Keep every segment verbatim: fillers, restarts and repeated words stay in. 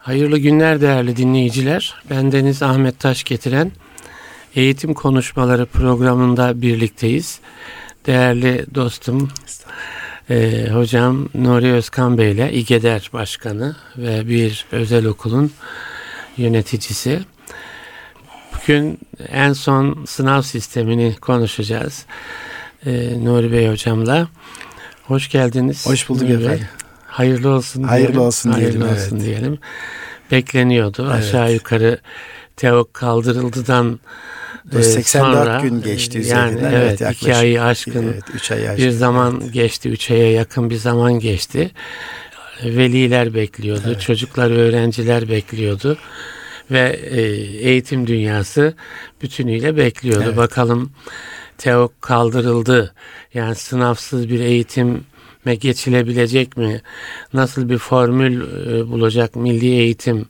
Hayırlı günler değerli dinleyiciler. Bendeniz Ahmet Taş getiren Eğitim Konuşmaları programında birlikteyiz. Değerli dostum, e, hocam Nuri Özkan Bey ile İGEDER Başkanı ve bir özel okulun yöneticisi. Bugün en son sınav sistemini konuşacağız e, Nuri Bey hocamla. Hoş geldiniz. Hoş bulduk efendim. Hayırlı olsun Hayırlı diyelim. olsun Hayırlı diyelim. olsun evet. diyelim. Bekleniyordu. Evet. Aşağı yukarı TEOK kaldırıldıdan seksen dört sonra gün geçti yani üzerinden. evet, evet iki ayı aşkın evet, üç ayı aşkın bir zaman evet. geçti. Üç aya yakın bir zaman geçti. Veliler bekliyordu. Evet. Çocuklar, öğrenciler bekliyordu. Ve e, eğitim dünyası bütünüyle bekliyordu. Evet. Bakalım TEOK kaldırıldı. Yani sınavsız bir eğitim geçilebilecek mi? Nasıl bir formül e, bulacak milli eğitim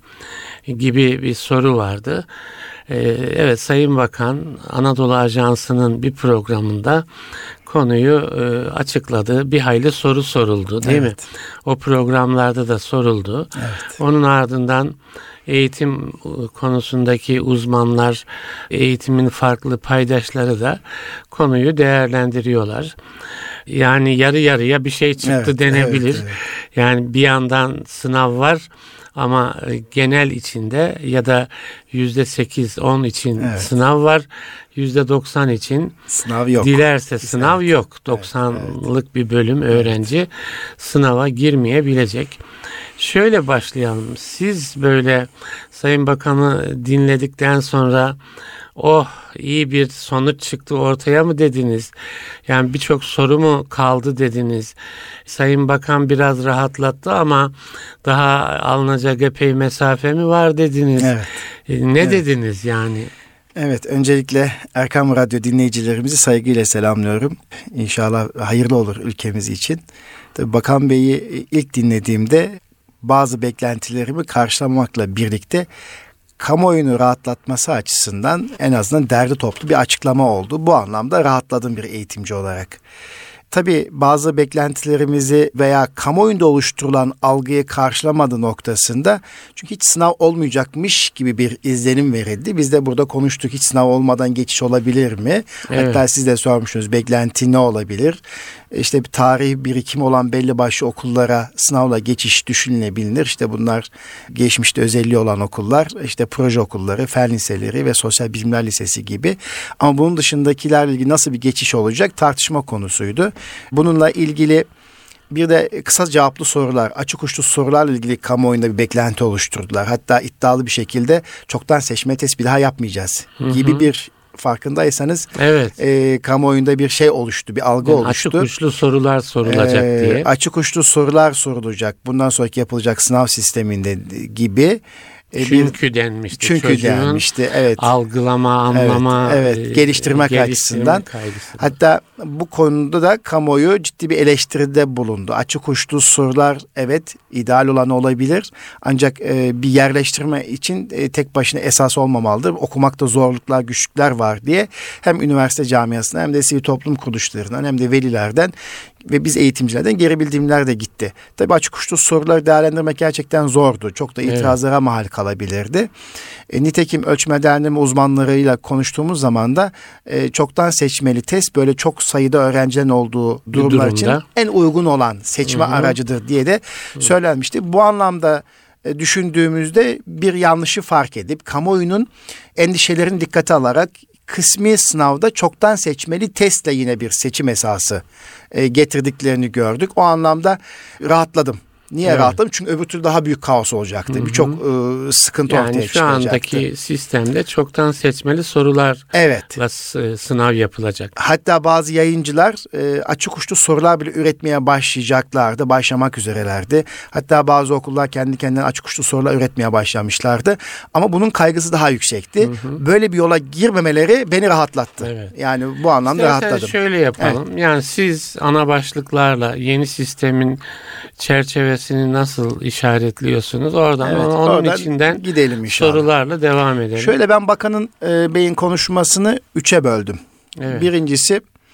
gibi bir soru vardı. E, evet, Sayın Bakan Anadolu Ajansı'nın bir programında konuyu e, açıkladı. Bir hayli soru soruldu, değil evet. mi? O programlarda da soruldu. Evet. Onun ardından eğitim konusundaki uzmanlar, eğitimin farklı paydaşları da konuyu değerlendiriyorlar. Yani yarı yarıya bir şey çıktı evet, denebilir. Evet, evet. Yani bir yandan sınav var ama genel içinde ya da yüzde sekiz on için evet. sınav var. yüzde doksan için sınav yok. Dilerse sınav evet. yok. doksanlık evet, evet. bir bölüm öğrenci evet. sınava girmeyebilecek. Şöyle başlayalım. Siz böyle Sayın Bakan'ı dinledikten sonra oh iyi bir sonuç çıktı ortaya mı dediniz? Yani birçok soru mu kaldı dediniz? Sayın Bakan biraz rahatlattı ama daha alınacak epey mesafe mi var dediniz? Evet. Ne evet. dediniz yani? Evet, öncelikle Erkam Radyo dinleyicilerimizi saygıyla selamlıyorum. İnşallah hayırlı olur ülkemiz için. Tabii Bakan Bey'i ilk dinlediğimde bazı beklentilerimi karşılamakla birlikte kamuoyunu rahatlatması açısından en azından derli toplu bir açıklama oldu. Bu anlamda rahatladım bir eğitimci olarak. Tabii bazı beklentilerimizi veya kamuoyunda oluşturulan algıyı karşılamadığı noktasında, çünkü hiç sınav olmayacakmış gibi bir izlenim verildi. Biz de burada konuştuk, hiç sınav olmadan geçiş olabilir mi? Evet. Hatta siz de sormuşsunuz, beklenti ne olabilir? İşte bir tarih birikimi olan belli başlı okullara sınavla geçiş düşünülebilir. İşte bunlar geçmişte özelliği olan okullar, işte proje okulları, fen liseleri ve sosyal bilimler lisesi gibi. Ama bunun dışındakilerle ilgili nasıl bir geçiş olacak tartışma konusuydu. Bununla ilgili bir de kısa cevaplı sorular, açık uçlu sorularla ilgili kamuoyunda bir beklenti oluşturdular. Hatta iddialı bir şekilde çoktan seçme test bir daha yapmayacağız hı hı. gibi bir, farkındaysanız evet. e, kamuoyunda bir şey oluştu, bir algı yani oluştu. Açık uçlu sorular sorulacak e, diye. Açık uçlu sorular sorulacak. Bundan sonraki yapılacak sınav sisteminde gibi. Çünkü bir, denmişti. Çünkü denmişti. Evet. Algılama, anlama, evet, evet. geliştirmek, geliştirmek açısından. Kaygısından. Hatta bu konuda da kamuoyu ciddi bir eleştiride bulundu. Açık uçlu sorular evet ideal olan olabilir. Ancak e, bir yerleştirme için e, tek başına esas olmamalıdır. Okumakta zorluklar, güçlükler var diye hem üniversite camiasından hem de sivil toplum kuruluşlarından hem de velilerden ve biz eğitimcilerden geri bildirimler de gitti. Tabii açık uçlu soruları değerlendirmek gerçekten zordu. Çok da itirazlara evet. mahal kalabilirdi. E, nitekim ölçme değerlendirme uzmanlarıyla konuştuğumuz zaman da e, çoktan seçmeli test böyle çok sayıda öğrencilerin olduğu durumlar için en uygun olan seçme Hı-hı. aracıdır diye de Hı-hı. söylenmişti. Bu anlamda e, düşündüğümüzde bir yanlışı fark edip kamuoyunun endişelerini dikkate alarak kısmi sınavda çoktan seçmeli testle yine bir seçim esası e, getirdiklerini gördük. O anlamda rahatladım. Niye evet. rahatladım? Çünkü öbür türlü daha büyük kaos olacaktı. Birçok e, sıkıntı yani ortaya çıkacaktı. Yani şu andaki sistemde çoktan seçmeli sorularla evet. sınav yapılacak. Hatta bazı yayıncılar e, açık uçlu sorular bile üretmeye başlayacaklardı. Başlamak üzerelerdi. Hatta bazı okullar kendi kendine açık uçlu sorular üretmeye başlamışlardı. Ama bunun kaygısı daha yüksekti. Hı hı. Böyle bir yola girmemeleri beni rahatlattı. Evet. Yani bu anlamda İstersen rahatladım. şöyle yapalım. Evet. Yani siz ana başlıklarla yeni sistemin çerçevesini nasıl işaretliyorsunuz? Oradan evet, onun oradan içinden gidelim inşallah. Sorularla devam edelim. Şöyle ben bakanın e, beyin konuşmasını üçe böldüm. Evet. Birincisi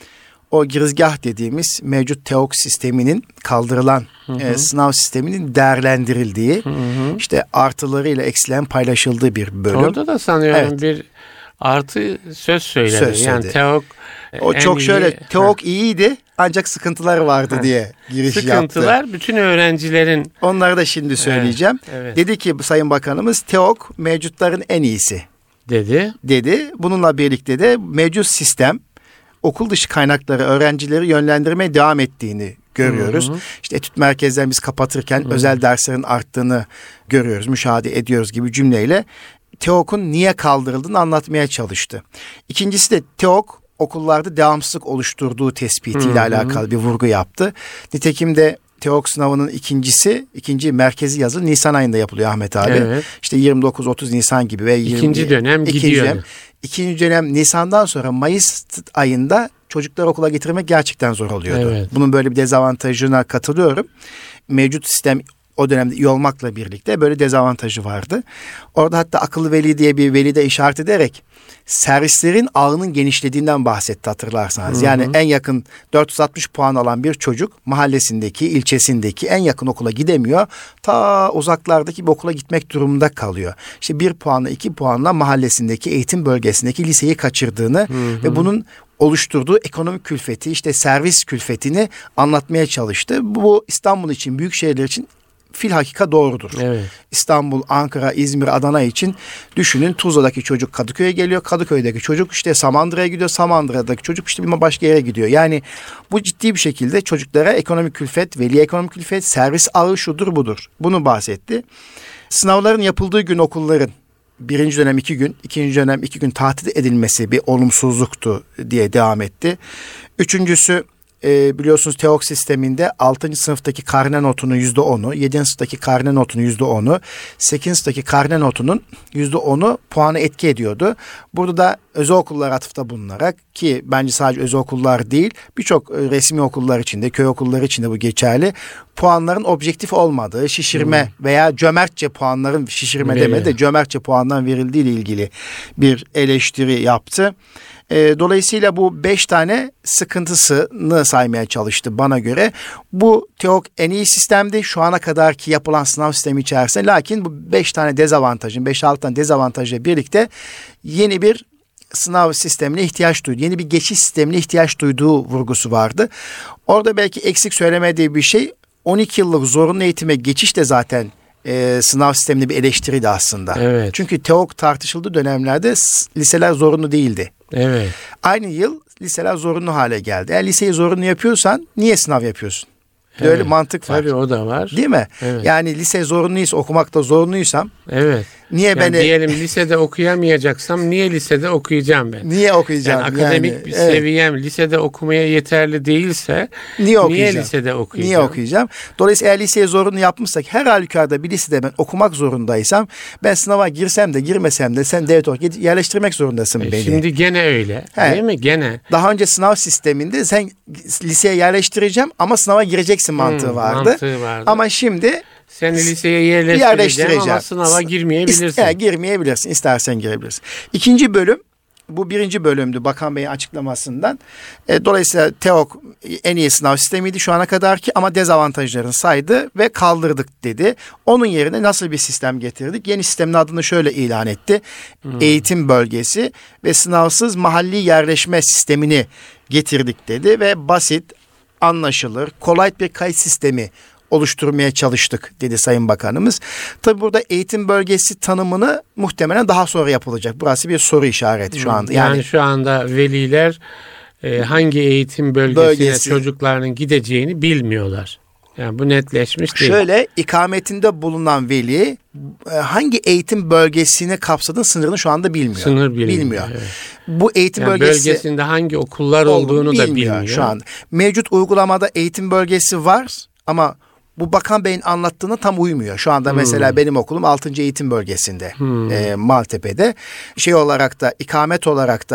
o girizgah dediğimiz mevcut TEOK sisteminin kaldırılan hı hı. E, sınav sisteminin değerlendirildiği, hı hı. işte artılarıyla eksilen paylaşıldığı bir bölüm. Orada da sanıyorum evet. bir artı söz söyledi. Söz yani söyledi. TEOK o çok iyi, şöyle TEOK iyiydi ancak sıkıntıları vardı ha. diye giriş Sıkıntılar yaptı. Sıkıntılar bütün öğrencilerin. Onları da şimdi söyleyeceğim. Evet, evet. Dedi ki Sayın Bakanımız TEOK mevcutların en iyisi. Dedi. Dedi. Bununla birlikte de mevcut sistem okul dışı kaynakları öğrencileri yönlendirmeye devam ettiğini görüyoruz. Hı hı. İşte etüt merkezlerimizi kapatırken hı. özel derslerin arttığını görüyoruz, müşahede ediyoruz gibi cümleyle TEOK'un niye kaldırıldığını anlatmaya çalıştı. İkincisi de TEOK okullarda devamsızlık oluşturduğu tespitiyle hı hı. alakalı bir vurgu yaptı. Nitekim de TEOK sınavının ikincisi, ikinci merkezi yazılı Nisan ayında yapılıyor Ahmet abi. Evet. İşte yirmi dokuz otuz Nisan gibi ve yirmi, ikinci dönem ikinci gidiyor. Dönem, ikinci dönem Nisan'dan sonra Mayıs ayında çocukları okula getirmek gerçekten zor oluyordu. Evet. Bunun böyle bir dezavantajına katılıyorum. Mevcut sistem o dönemde iyi olmakla birlikte böyle dezavantajı vardı. Orada hatta akıllı veli diye bir veli de işaret ederek servislerin ağının genişlediğinden bahsetti hatırlarsanız. Hı hı. Yani en yakın dört yüz altmış puan alan bir çocuk mahallesindeki, ilçesindeki en yakın okula gidemiyor. Ta uzaklardaki bir okula gitmek durumunda kalıyor. İşte bir puanla iki puanla mahallesindeki eğitim bölgesindeki liseyi kaçırdığını hı hı. ve bunun oluşturduğu ekonomik külfeti, işte servis külfetini anlatmaya çalıştı. Bu İstanbul için, büyük şehirler için filhakika doğrudur. Evet. İstanbul, Ankara, İzmir, Adana için düşünün Tuzla'daki çocuk Kadıköy'e geliyor. Kadıköy'deki çocuk işte Samandıra'ya gidiyor. Samandıra'daki çocuk işte bir başka yere gidiyor. Yani bu ciddi bir şekilde çocuklara ekonomik külfet, veli ekonomik külfet, servis ağı şudur budur. Bunu bahsetti. Sınavların yapıldığı gün okulların birinci dönem iki gün, ikinci dönem iki gün tatil edilmesi bir olumsuzluktu diye devam etti. Üçüncüsü E, biliyorsunuz TEOK sisteminde altıncı sınıftaki karne notunun yüzde onu, yedinci sınıftaki karne notunun yüzde onu, sekizinci sınıftaki karne notunun yüzde onu puanı etki ediyordu. Burada da özel okullar atıfta bulunarak, ki bence sadece özel okullar değil, birçok resmi okullar içinde, köy okulları içinde bu geçerli, puanların objektif olmadığı, şişirme hmm. veya cömertçe puanların, şişirme Veriyor. demedi de cömertçe puandan verildiği ile ilgili bir eleştiri yaptı. Dolayısıyla bu beş tane sıkıntısını saymaya çalıştı bana göre. Bu TEOK en iyi sistemdi şu ana kadarki yapılan sınav sistemi içerisinde. Lakin bu beş tane dezavantajın, beş altı tane dezavantajla birlikte yeni bir sınav sistemine ihtiyaç duydu. Yeni bir geçiş sistemine ihtiyaç duyduğu vurgusu vardı. Orada belki eksik söylemediği bir şey, on iki yıllık zorunlu eğitime geçiş de zaten e, sınav sisteminde bir eleştiriydi aslında. Evet. Çünkü TEOK tartışıldığı dönemlerde liseler zorunlu değildi. Evet. Aynı yıl liseler zorunlu hale geldi. Eğer liseyi zorunlu yapıyorsan niye sınav yapıyorsun? Evet. Böyle mantık var. Tabii o da var. Değil mi? Evet. Yani lise zorunluysa, okumakta zorunluysam. Evet. Niye yani beni... Diyelim lisede okuyamayacaksam niye lisede okuyacağım ben? Niye okuyacağım? Yani akademik yani, bir evet. seviyem lisede okumaya yeterli değilse niye, okuyacağım? niye lisede okuyacağım? Niye okuyacağım? Dolayısıyla eğer liseye zorunlu yapmışsak, her halükarda bir lisede ben okumak zorundaysam, ben sınava girsem de girmesem de sen devlet olarak yerleştirmek zorundasın e beni. Şimdi gene öyle. He. Değil mi? Gene. Daha önce sınav sisteminde sen liseye yerleştireceğim ama sınava gireceksin mantığı hmm, vardı. Mantığı vardı. Ama şimdi seni liseye yerleştireceğim, yerleştireceğim ama sınava girmeyebilirsin. İster, girmeyebilirsin. İstersen girebilirsin. İkinci bölüm, bu birinci bölümdü Bakan Bey'in açıklamasından. E, dolayısıyla TEOK en iyi sınav sistemiydi şu ana kadarki ama dezavantajlarını saydı ve kaldırdık dedi. Onun yerine nasıl bir sistem getirdik? Yeni sistemin adını şöyle ilan etti. Hmm. Eğitim bölgesi ve sınavsız mahalli yerleşme sistemini getirdik dedi ve basit, anlaşılır, kolay bir kayıt sistemi oluşturmaya çalıştık dedi Sayın Bakanımız. Tabii burada eğitim bölgesi tanımını muhtemelen daha sonra yapılacak. Burası bir soru işareti şu anda. Yani, yani şu anda veliler e, hangi eğitim bölgesine bölgesi, çocuklarının gideceğini bilmiyorlar. Yani bu netleşmiş değil. Şöyle, ikametinde bulunan veli hangi eğitim bölgesini kapsadığını sınırını şu anda bilmiyor. Sınır bilmiyor. bilmiyor. Evet. Bu eğitim yani bölgesi bölgesinde hangi okullar olduğunu bilmiyor da bilmiyor şu anda. Mevcut uygulamada eğitim bölgesi var ama bu Bakan Bey'in anlattığına tam uymuyor. Şu anda hmm. mesela benim okulum altıncı eğitim bölgesinde. Hmm. E, Maltepe'de. Şey olarak da, ikamet olarak da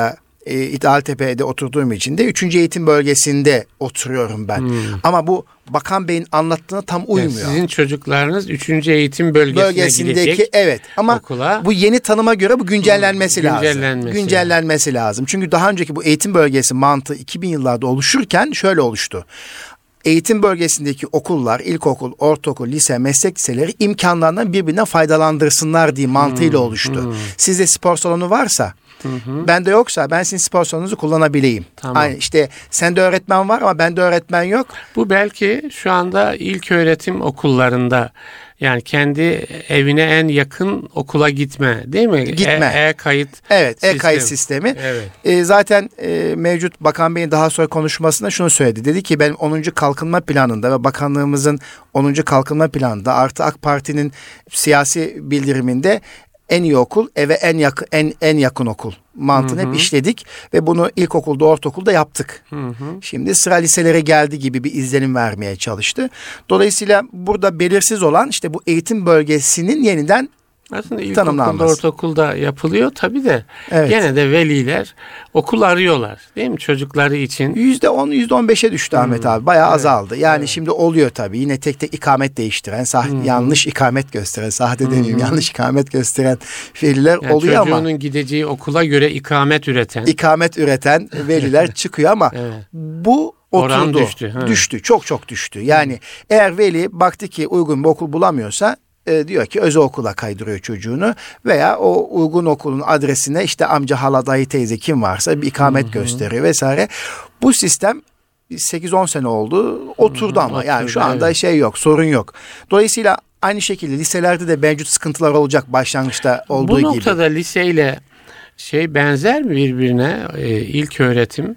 e, İthaltepe'de oturduğum için de üçüncü eğitim bölgesinde oturuyorum ben. Hmm. Ama bu Bakan Bey'in anlattığına tam uymuyor. Yani sizin çocuklarınız üçüncü eğitim bölgesine bölgesindeki gidecek. Evet ama okula. Bu yeni tanıma göre bu güncellenmesi hmm, lazım. Güncellenmesi, güncellenmesi lazım. lazım. Çünkü daha önceki bu eğitim bölgesi mantığı iki bin yıllarda oluşurken şöyle oluştu. Eğitim bölgesindeki okullar, ilkokul, ortaokul, lise, meslek liseleri imkanlarından birbirine faydalandırsınlar diye mantığıyla hmm, oluştu. Hmm. Sizde spor salonu varsa, hı hı. bende yoksa ben sizin spor salonunuzu kullanabileyim. Tamam. Aynı işte sende öğretmen var ama bende öğretmen yok. Bu belki şu anda ilköğretim okullarında, yani kendi evine en yakın okula gitme, değil mi? Gitme. E, e-kayıt Evet, sistemi. e-kayıt sistemi. Evet. E, zaten e, mevcut Bakan Bey'in daha sonra konuşmasında şunu söyledi. Dedi ki benim onuncu kalkınma planında ve bakanlığımızın onuncu kalkınma planında artı AK Parti'nin siyasi bildiriminde en iyi okul eve en yakın en en yakın okul mantığını hı hı. hep işledik ve bunu ilkokulda, ortaokulda yaptık. Hı hı. Şimdi sıra liselere geldi gibi bir izlenim vermeye çalıştı. Dolayısıyla burada belirsiz olan işte bu eğitim bölgesinin yeniden aslında ilkokulda, ortaokulda yapılıyor tabii de evet. Gene de veliler okul arıyorlar, değil mi, çocukları için? yüzde on, yüzde on beşe düştü hmm. Ahmet abi. Bayağı evet. azaldı. Yani evet. şimdi oluyor tabii. Yine tek tek ikamet değiştiren, sah- hmm. yanlış ikamet gösteren, sahte demeyeyim, hmm. yanlış ikamet gösteren veliler yani oluyor ama. Çocuğunun gideceği okula göre ikamet üreten. İkamet üreten veliler çıkıyor ama evet. bu oturdu. Oran düştü. Ha. Düştü. Çok çok düştü. Yani hmm. eğer veli baktı ki uygun bir okul bulamıyorsa, E, diyor ki özel okula kaydırıyor çocuğunu veya o uygun okulun adresine işte amca, hala, dayı, teyze kim varsa bir ikamet hı hı. gösteriyor vesaire. Bu sistem sekiz on sene oldu oturdu hı hı, ama oturdu, yani şu anda evet. şey yok, sorun yok. Dolayısıyla aynı şekilde liselerde de mevcut sıkıntılar olacak başlangıçta olduğu gibi. Bu noktada gibi. Liseyle şey benzer mi birbirine e, ilk öğretim?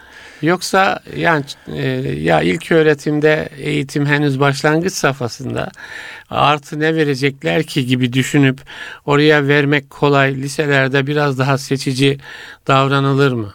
Yoksa yani e, ya ilk öğretimde eğitim henüz başlangıç safhasında artı ne verecekler ki gibi düşünüp oraya vermek kolay, liselerde biraz daha seçici davranılır mı?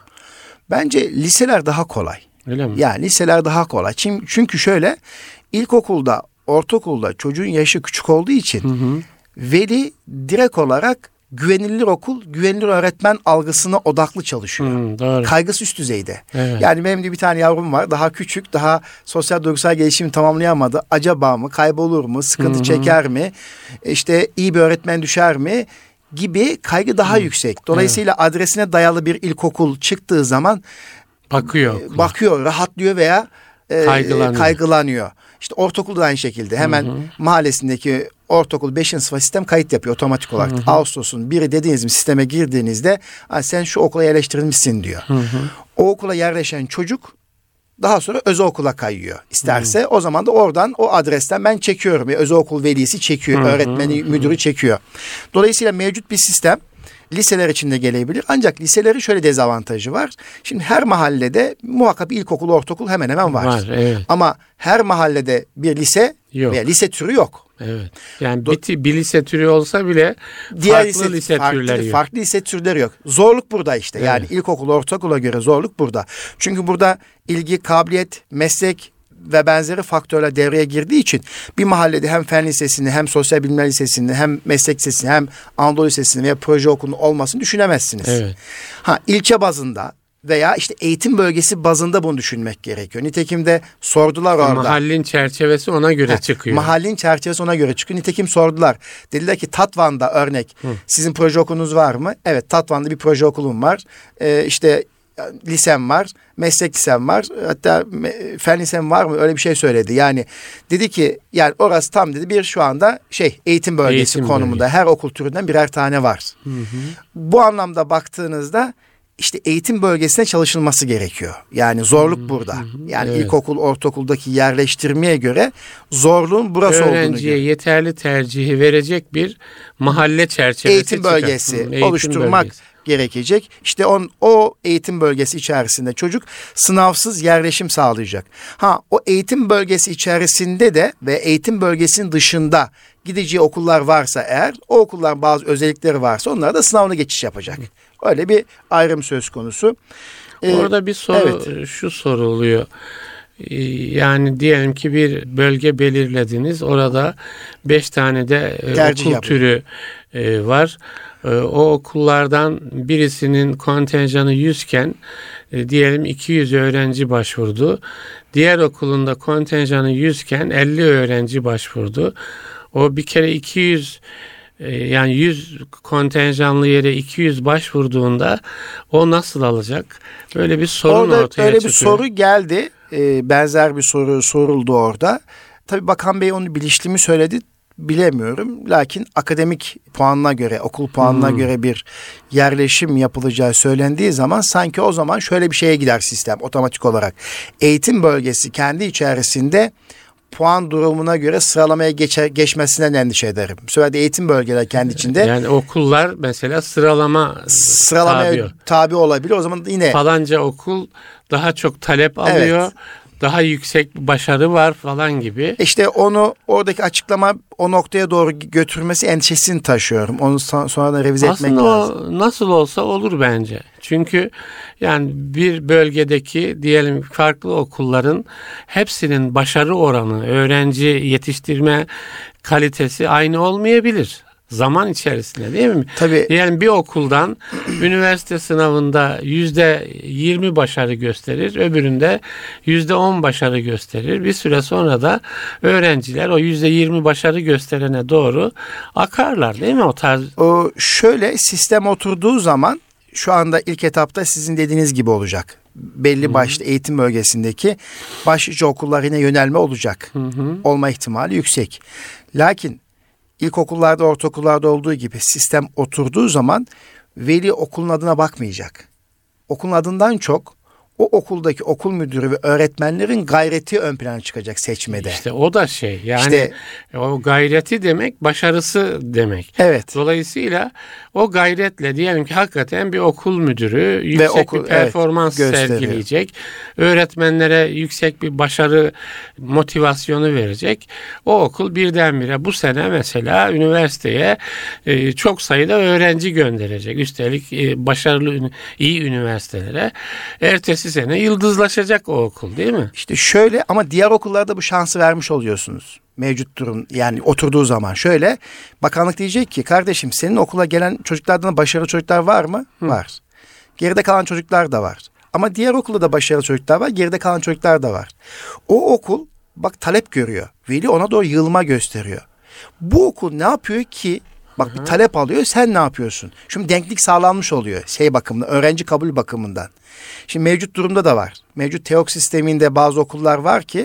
Bence liseler daha kolay. Öyle mi? Yani liseler daha kolay. Çünkü şöyle, ilkokulda, ortaokulda çocuğun yaşı küçük olduğu için hı hı. veli direkt olarak güvenilir okul, güvenilir öğretmen algısına odaklı çalışıyor. Hmm, doğru. Kaygısı üst düzeyde. Evet. Yani benim de bir tane yavrum var. Daha küçük, daha sosyal duygusal gelişimi tamamlayamadı. Acaba mı, kaybolur mu, sıkıntı hmm. çeker mi, işte iyi bir öğretmen düşer mi gibi kaygı daha hmm. yüksek. Dolayısıyla evet. adresine dayalı bir ilkokul çıktığı zaman bakıyor. E, bakıyor, rahatlıyor veya e, kaygılanıyor. kaygılanıyor. İşte ortaokulda da aynı şekilde hemen hı hı. mahallesindeki ortaokul beşinci sınıfa sistem kayıt yapıyor otomatik olarak. Hı hı. Ağustos'un biri dediğiniz mi sisteme girdiğinizde sen şu okula yerleştirilmişsin diyor. Hı hı. O okula yerleşen çocuk daha sonra özel okula kayıyor. İsterse hı. o zaman da oradan o adresten ben çekiyorum. Ya, özel okul velisi çekiyor, hı hı. öğretmeni, hı hı. müdürü çekiyor. Dolayısıyla mevcut bir sistem liseler için de gelebilir. Ancak liselerin şöyle dezavantajı var. Şimdi her mahallede muhakkak bir ilkokul, ortaokul hemen hemen var. Var, evet. Ama her mahallede bir lise yok. Veya lise türü yok. Evet. Yani Do- bir, bir lise türü olsa bile diğer farklı lise, lise farklı, türleri yok. Farklı lise türleri yok. Zorluk burada işte. Evet. Yani ilkokul, ortaokula göre zorluk burada. Çünkü burada ilgi, kabiliyet, meslek ve benzeri faktörler devreye girdiği için bir mahallede hem fen lisesini, hem sosyal bilimler lisesini, hem meslek lisesini, hem Anadolu lisesini veya proje okulunun olmasını düşünemezsiniz. Evet. Ha, ilçe bazında veya işte eğitim bölgesi bazında bunu düşünmek gerekiyor. Nitekim de sordular orada. Mahallin çerçevesi ona göre Heh, çıkıyor. Mahallin çerçevesi ona göre çıkıyor. Nitekim sordular. Dediler ki Tatvan'da örnek Hı. sizin proje okulunuz var mı? Evet, Tatvan'da bir proje okulum var. Ee, işte lisem var, meslek lisem var, hatta fen lisem var mı, öyle bir şey söyledi. Yani dedi ki yani orası tam dedi bir şu anda şey eğitim bölgesi eğitim konumunda bölgesi. Her okul türünden birer tane var. Hı hı. Bu anlamda baktığınızda işte eğitim bölgesine çalışılması gerekiyor. Yani zorluk hı hı. burada. Yani evet. ilkokul, ortaokuldaki yerleştirmeye göre zorluğun burası öğrenciye olduğunu Öğrenciye yeterli tercihi verecek bir mahalle çerçevesi eğitim bölgesi hı, eğitim oluşturmak bölgesi. gerekecek. İşte on, o eğitim bölgesi içerisinde çocuk sınavsız yerleşim sağlayacak. Ha, o eğitim bölgesi içerisinde de ve eğitim bölgesinin dışında gideceği okullar varsa eğer, o okulların bazı özellikleri varsa onlara da sınavına geçiş yapacak. Öyle bir ayrım söz konusu. Ee, Orada bir soru, evet. şu soru oluyor. Yani diyelim ki bir bölge belirlediniz. Orada beş tane de Tercih okul yapın. türü var. O okullardan birisinin kontenjanı yüz iken diyelim iki yüz öğrenci başvurdu. Diğer okulunda kontenjanı yüz iken elli öğrenci başvurdu. O bir kere iki yüz yani yüz kontenjanlı yere iki yüz başvurduğunda o nasıl alacak? Böyle bir sorun orada ortaya çıkıyor. Öyle bir soru geldi. Ee, benzer bir soru soruldu orada. Tabii Bakan Bey onu bilinçli mi söyledi bilemiyorum. Lakin akademik puanına göre, okul puanına hmm. göre bir yerleşim yapılacağı söylendiği zaman sanki o zaman şöyle bir şeye gider sistem otomatik olarak. Eğitim bölgesi kendi içerisinde puan durumuna göre sıralamaya geçer, geçmesinden endişe ederim. Bu sefer de eğitim bölgeleri kendi içinde. Yani okullar mesela sıralama sıralamaya tabi, tabi olabilir. O zaman yine falanca okul daha çok talep alıyor. Evet. Daha yüksek başarı var falan gibi. İşte onu oradaki açıklama o noktaya doğru götürmesi endişesini taşıyorum. Onu sonradan revize Aslında etmek lazım. Aslında o nasıl olsa olur bence. Çünkü yani bir bölgedeki diyelim farklı okulların hepsinin başarı oranı, öğrenci yetiştirme kalitesi aynı olmayabilir. Zaman içerisinde değil mi? Tabii. Yani bir okuldan üniversite sınavında yüzde yirmi başarı gösterir, öbüründe yüzde on başarı gösterir. Bir süre sonra da öğrenciler o yüzde yirmi başarı gösterene doğru akarlar değil mi o tarz? O şöyle sistem oturduğu zaman şu anda ilk etapta sizin dediğiniz gibi olacak. Belli hı-hı. başlı eğitim bölgesindeki başlıca okullar yine yönelme olacak. Hı-hı. Olma ihtimali yüksek. Lakin İlkokullarda, ortaokullarda olduğu gibi sistem oturduğu zaman veli okulun adına bakmayacak. Okulun adından çok o okuldaki okul müdürü ve öğretmenlerin gayreti ön plana çıkacak seçmede. İşte o da şey yani işte, o gayreti demek başarısı demek. Evet. Dolayısıyla o gayretle diyelim ki hakikaten bir okul müdürü yüksek okul, bir performans evet, sergileyecek. Öğretmenlere yüksek bir başarı motivasyonu verecek. O okul birdenbire bu sene mesela üniversiteye e, çok sayıda öğrenci gönderecek. Üstelik e, başarılı iyi üniversitelere. Ertesi sene yıldızlaşacak o okul değil mi? İşte şöyle ama diğer okullarda bu şansı vermiş oluyorsunuz. Mevcut durum yani oturduğu zaman şöyle bakanlık diyecek ki kardeşim senin okula gelen çocuklardan başarılı çocuklar var mı? Hı. Var. Geride kalan çocuklar da var. Ama diğer okulda da başarılı çocuklar var. Geride kalan çocuklar da var. O okul bak talep görüyor. Veli ona doğru yığılma gösteriyor. Bu okul ne yapıyor ki? Bak Hı-hı. bir talep alıyor sen ne yapıyorsun? Şimdi denklik sağlanmış oluyor şey bakımından öğrenci kabul bakımından. Şimdi mevcut durumda da var. Mevcut TEOK sisteminde bazı okullar var ki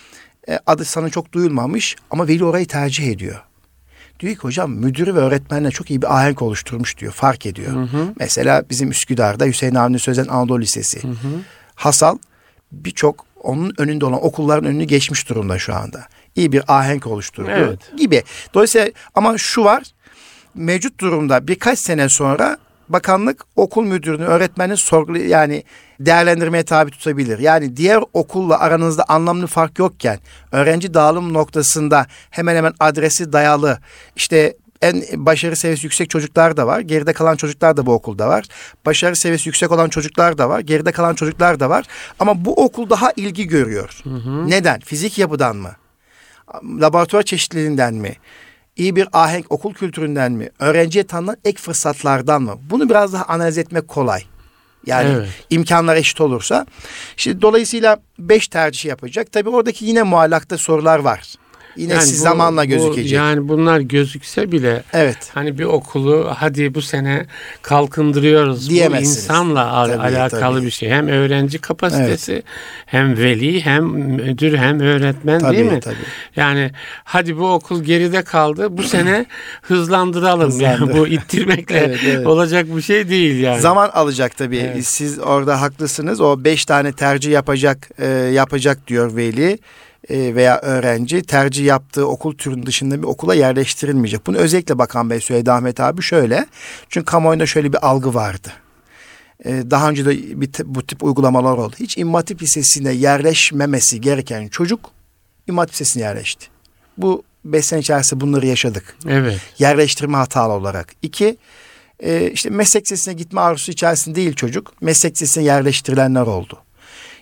e, adı sana çok duyulmamış ama veli orayı tercih ediyor. Diyor ki hocam müdürü ve öğretmenle çok iyi bir ahenk oluşturmuş diyor. Fark ediyor. Hı hı. Mesela bizim Üsküdar'da Hüseyin Avni Sözen Anadolu Lisesi. Hı hı. Hasal birçok onun önünde olan okulların önünü geçmiş durumda şu anda. İyi bir ahenk oluşturdu evet. gibi. Dolayısıyla ama şu var. Mevcut durumda birkaç sene sonra bakanlık okul müdürünü, öğretmeni sorgulu yani değerlendirmeye tabi tutabilir. Yani diğer okulla aranızda anlamlı fark yokken öğrenci dağılım noktasında hemen hemen adresi dayalı işte en başarı seviyesi yüksek çocuklar da var. Geride kalan çocuklar da bu okulda var. Başarı seviyesi yüksek olan çocuklar da var. Geride kalan çocuklar da var. Ama bu okul daha ilgi görüyor. Hı hı. Neden? Fizik yapıdan mı? Laboratuvar çeşitliliğinden mi? İyi bir ahenk okul kültüründen mi? Öğrenciye tanınan ek fırsatlardan mı? Bunu biraz daha analiz etmek kolay. Yani evet. imkanlar eşit olursa. İşte dolayısıyla beş tercih yapacak. Tabii oradaki yine muallakta sorular var. Yine yani siz bu, zamanla gözükecek. Bu, yani bunlar gözükse bile evet. hani bir okulu hadi bu sene kalkındırıyoruz. Bu insanla tabii, alakalı tabii. bir şey. Hem öğrenci kapasitesi evet. hem veli hem müdür hem öğretmen tabii, değil mi? Tabii. Yani hadi bu okul geride kaldı. Bu sene hızlandıralım. Hızlandır. Yani bu ittirmekle evet, evet. olacak bir şey değil yani. Zaman alacak tabii. Evet. Siz orada haklısınız. O beş tane tercih yapacak e, yapacak diyor veli. Veya öğrenci tercih yaptığı okul türünün dışında bir okula yerleştirilmeyecek. Bunu özellikle Bakan Bey söyledi Ahmet abi şöyle. Çünkü kamuoyunda şöyle bir algı vardı. Daha önce de bir, bu tip uygulamalar oldu. Hiç İmam Hatip Lisesi'ne yerleşmemesi gereken çocuk İmam Hatip Lisesi'ne yerleşti. Bu beş sene içerisinde bunları yaşadık. Evet. Yerleştirme hatalı olarak. İki, işte meslek lisesine gitme arzusu içerisinde değil çocuk. Meslek lisesine yerleştirilenler oldu.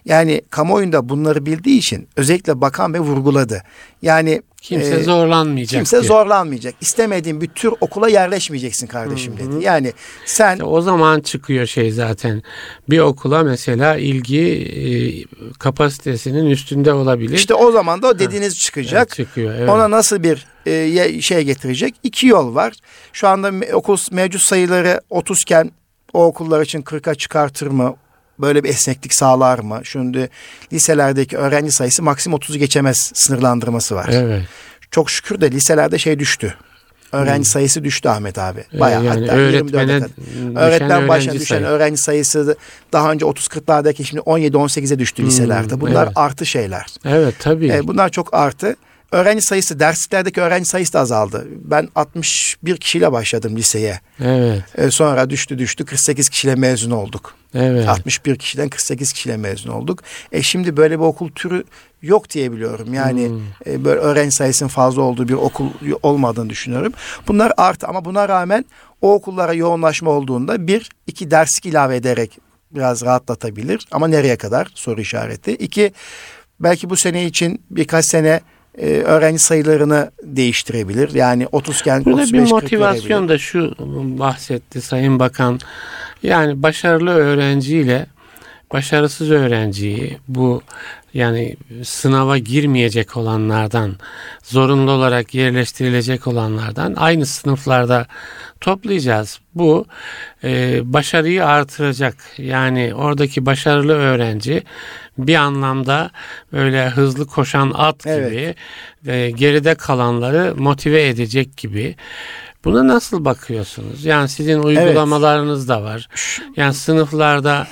Yani kamuoyunda bunları bildiği için özellikle bakan ve vurguladı. Yani kimse e, zorlanmayacak. Kimse diyor. zorlanmayacak. İstemediğin bir tür okula yerleşmeyeceksin kardeşim Hı hı. dedi. Yani sen işte o zaman çıkıyor şey zaten. Bir okula mesela ilgi e, kapasitesinin üstünde olabilir. İşte o zaman da o dediğiniz ha. çıkacak. Evet, çıkıyor, evet. Ona nasıl bir e, şey getirecek? İki yol var. Şu anda okul mevcut sayıları otuz iken o okullar için kırka çıkartır mı? Böyle bir esneklik sağlar mı? Şimdi liselerdeki öğrenci sayısı maksimum otuzu geçemez sınırlandırması var. Evet. Çok şükür de liselerde şey düştü. Öğrenci hmm. sayısı düştü Ahmet abi. Bayağı yani hatta öğretmene öğretmen başına düşen sayı. öğrenci sayısı daha önce otuz kırklardaki şimdi on yedi on sekize düştü hmm. liselerde. Bunlar evet. artı şeyler. Evet tabii. Ee, bunlar çok artı. Öğrenci sayısı, derslerdeki öğrenci sayısı da azaldı. Ben altmış bir kişiyle başladım liseye. Evet. Ee, sonra düştü düştü kırk sekiz kişiyle mezun olduk. Evet. altmış bir kişiden kırk sekiz kişiyle mezun olduk. E şimdi böyle bir okul türü yok diye biliyorum. Yani hmm. e, böyle öğrenci sayısının fazla olduğu bir okul olmadığını düşünüyorum. Bunlar artı ama buna rağmen o okullara yoğunlaşma olduğunda bir, iki derslik ilave ederek biraz rahatlatabilir. Ama nereye kadar? Soru işareti. İki, belki bu sene için birkaç sene e, öğrenci sayılarını değiştirebilir. Yani otuzken burada otuz beş bir motivasyon da şu bahsetti Sayın Bakan. Yani başarılı öğrenciyle başarısız öğrenciyi bu yani sınava girmeyecek olanlardan, zorunlu olarak yerleştirilecek olanlardan aynı sınıflarda toplayacağız. Bu e, başarıyı artıracak. Yani oradaki başarılı öğrenci bir anlamda böyle hızlı koşan at evet. gibi e, geride kalanları motive edecek gibi. Buna nasıl bakıyorsunuz? Yani sizin uygulamalarınız evet. da var. Yani sınıflarda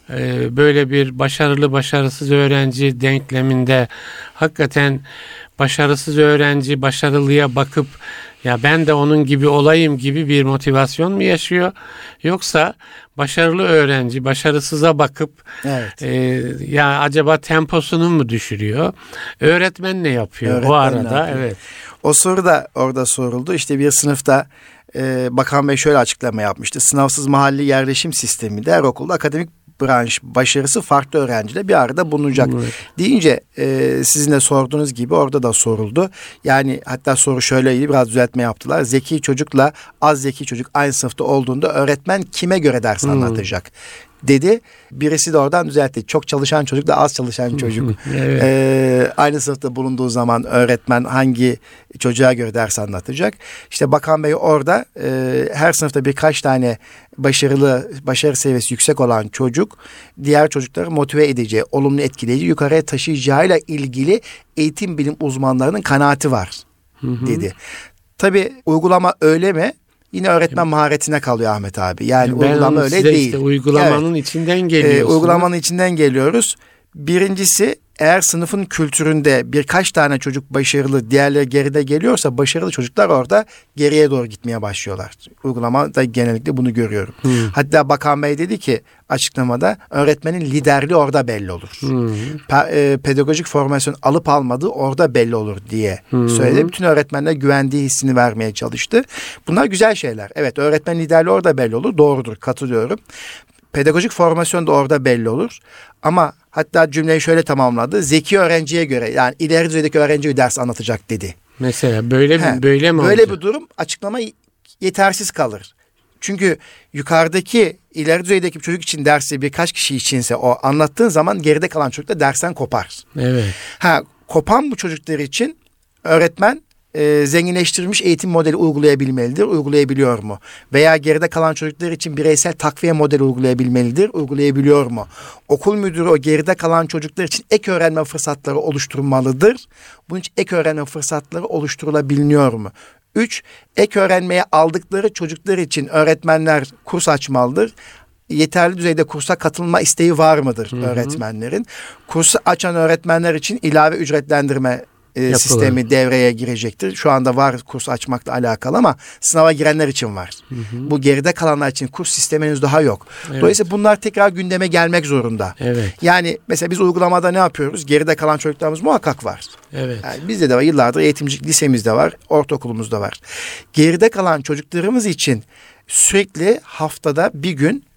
e, böyle bir başarılı başarısız öğrenci denkleminde hakikaten başarısız öğrenci başarılıya bakıp ya ben de onun gibi olayım gibi bir motivasyon mu yaşıyor? Yoksa başarılı öğrenci başarısıza bakıp evet. e, ya acaba temposunu mu düşürüyor? Öğretmen ne yapıyor Öğretmen o arada? Evet. O soru da orada soruldu. İşte bir sınıfta e, Bakan Bey şöyle açıklama yapmıştı. Sınavsız mahalli yerleşim sisteminde her okulda akademik branş başarısı farklı öğrenciyle bir arada bulunacak. Evet. Deyince e, sizin de sorduğunuz gibi orada da soruldu. Yani hatta soru şöyleydi, biraz düzeltme yaptılar. Zeki çocukla az zeki çocuk aynı sınıfta olduğunda öğretmen kime göre ders hmm. anlatacak dedi. Birisi de oradan düzeltti. Çok çalışan çocuk da az çalışan çocuk. Evet. Ee, aynı sınıfta bulunduğu zaman öğretmen hangi çocuğa göre ders anlatacak? İşte Bakan Bey orada e, her sınıfta birkaç tane başarılı, başarı seviyesi yüksek olan çocuk diğer çocukları motive edeceği, olumlu etkileyici, yukarıya taşıyacağıyla ilgili eğitim bilim uzmanlarının kanaati var dedi. Tabii uygulama öyle mi? Yine öğretmen maharetine kalıyor Ahmet abi. Yani ben uygulama öyle değil. Işte uygulamanın evet. içinden geliyoruz. Ee, uygulamanın içinden geliyoruz. Birincisi eğer sınıfın kültüründe birkaç tane çocuk başarılı, diğerleri geride geliyorsa başarılı çocuklar orada geriye doğru gitmeye başlıyorlar. Uygulamada genellikle bunu görüyorum. Hmm. Hatta Bakan Bey dedi ki açıklamada öğretmenin liderliği orada belli olur. Hmm. Pa- e, pedagojik formasyon alıp almadığı orada belli olur diye hmm. söyledi. Bütün öğretmenler güvendiği hissini vermeye çalıştı. Bunlar güzel şeyler. Evet, öğretmen liderliği orada belli olur. Doğrudur, katılıyorum. Pedagojik formasyon da orada belli olur. Ama hatta cümleyi şöyle tamamladı. Zeki öğrenciye göre, yani ileri düzeydeki öğrenciye ders anlatacak dedi. Mesela böyle mi He, böyle mi Böyle olacak? bir durum açıklama yetersiz kalır. Çünkü yukarıdaki ileri düzeydeki çocuk için dersi birkaç kişi içinse o anlattığın zaman geride kalan çocuk da dersten kopar. Evet. Ha, kopan bu çocuklar için öğretmen e, zenginleştirilmiş eğitim modeli uygulayabilmelidir. Uygulayabiliyor mu? Veya geride kalan çocuklar için bireysel takviye modeli uygulayabilmelidir. Uygulayabiliyor mu? Okul müdürü o geride kalan çocuklar için ek öğrenme fırsatları oluşturmalıdır. Bunun için ek öğrenme fırsatları oluşturulabiliyor mu? Üç, ek öğrenmeye aldıkları çocuklar için öğretmenler kurs açmalıdır. Yeterli düzeyde kursa katılma isteği var mıdır hı hı. öğretmenlerin? Kursu açan öğretmenler için ilave ücretlendirme e, sistemi devreye girecektir. Şu anda var kurs açmakla alakalı ama sınava girenler için var. Hı hı. Bu geride kalanlar için kurs sistemi henüz daha yok. Evet. Dolayısıyla bunlar tekrar gündeme gelmek zorunda. Evet. Yani mesela biz uygulamada ne yapıyoruz? Geride kalan çocuklarımız muhakkak var. Evet. Yani bizde de var, yıllardır eğitimcilik lisemizde var, ortaokulumuzda var. Geride kalan çocuklarımız için sürekli haftada bir gün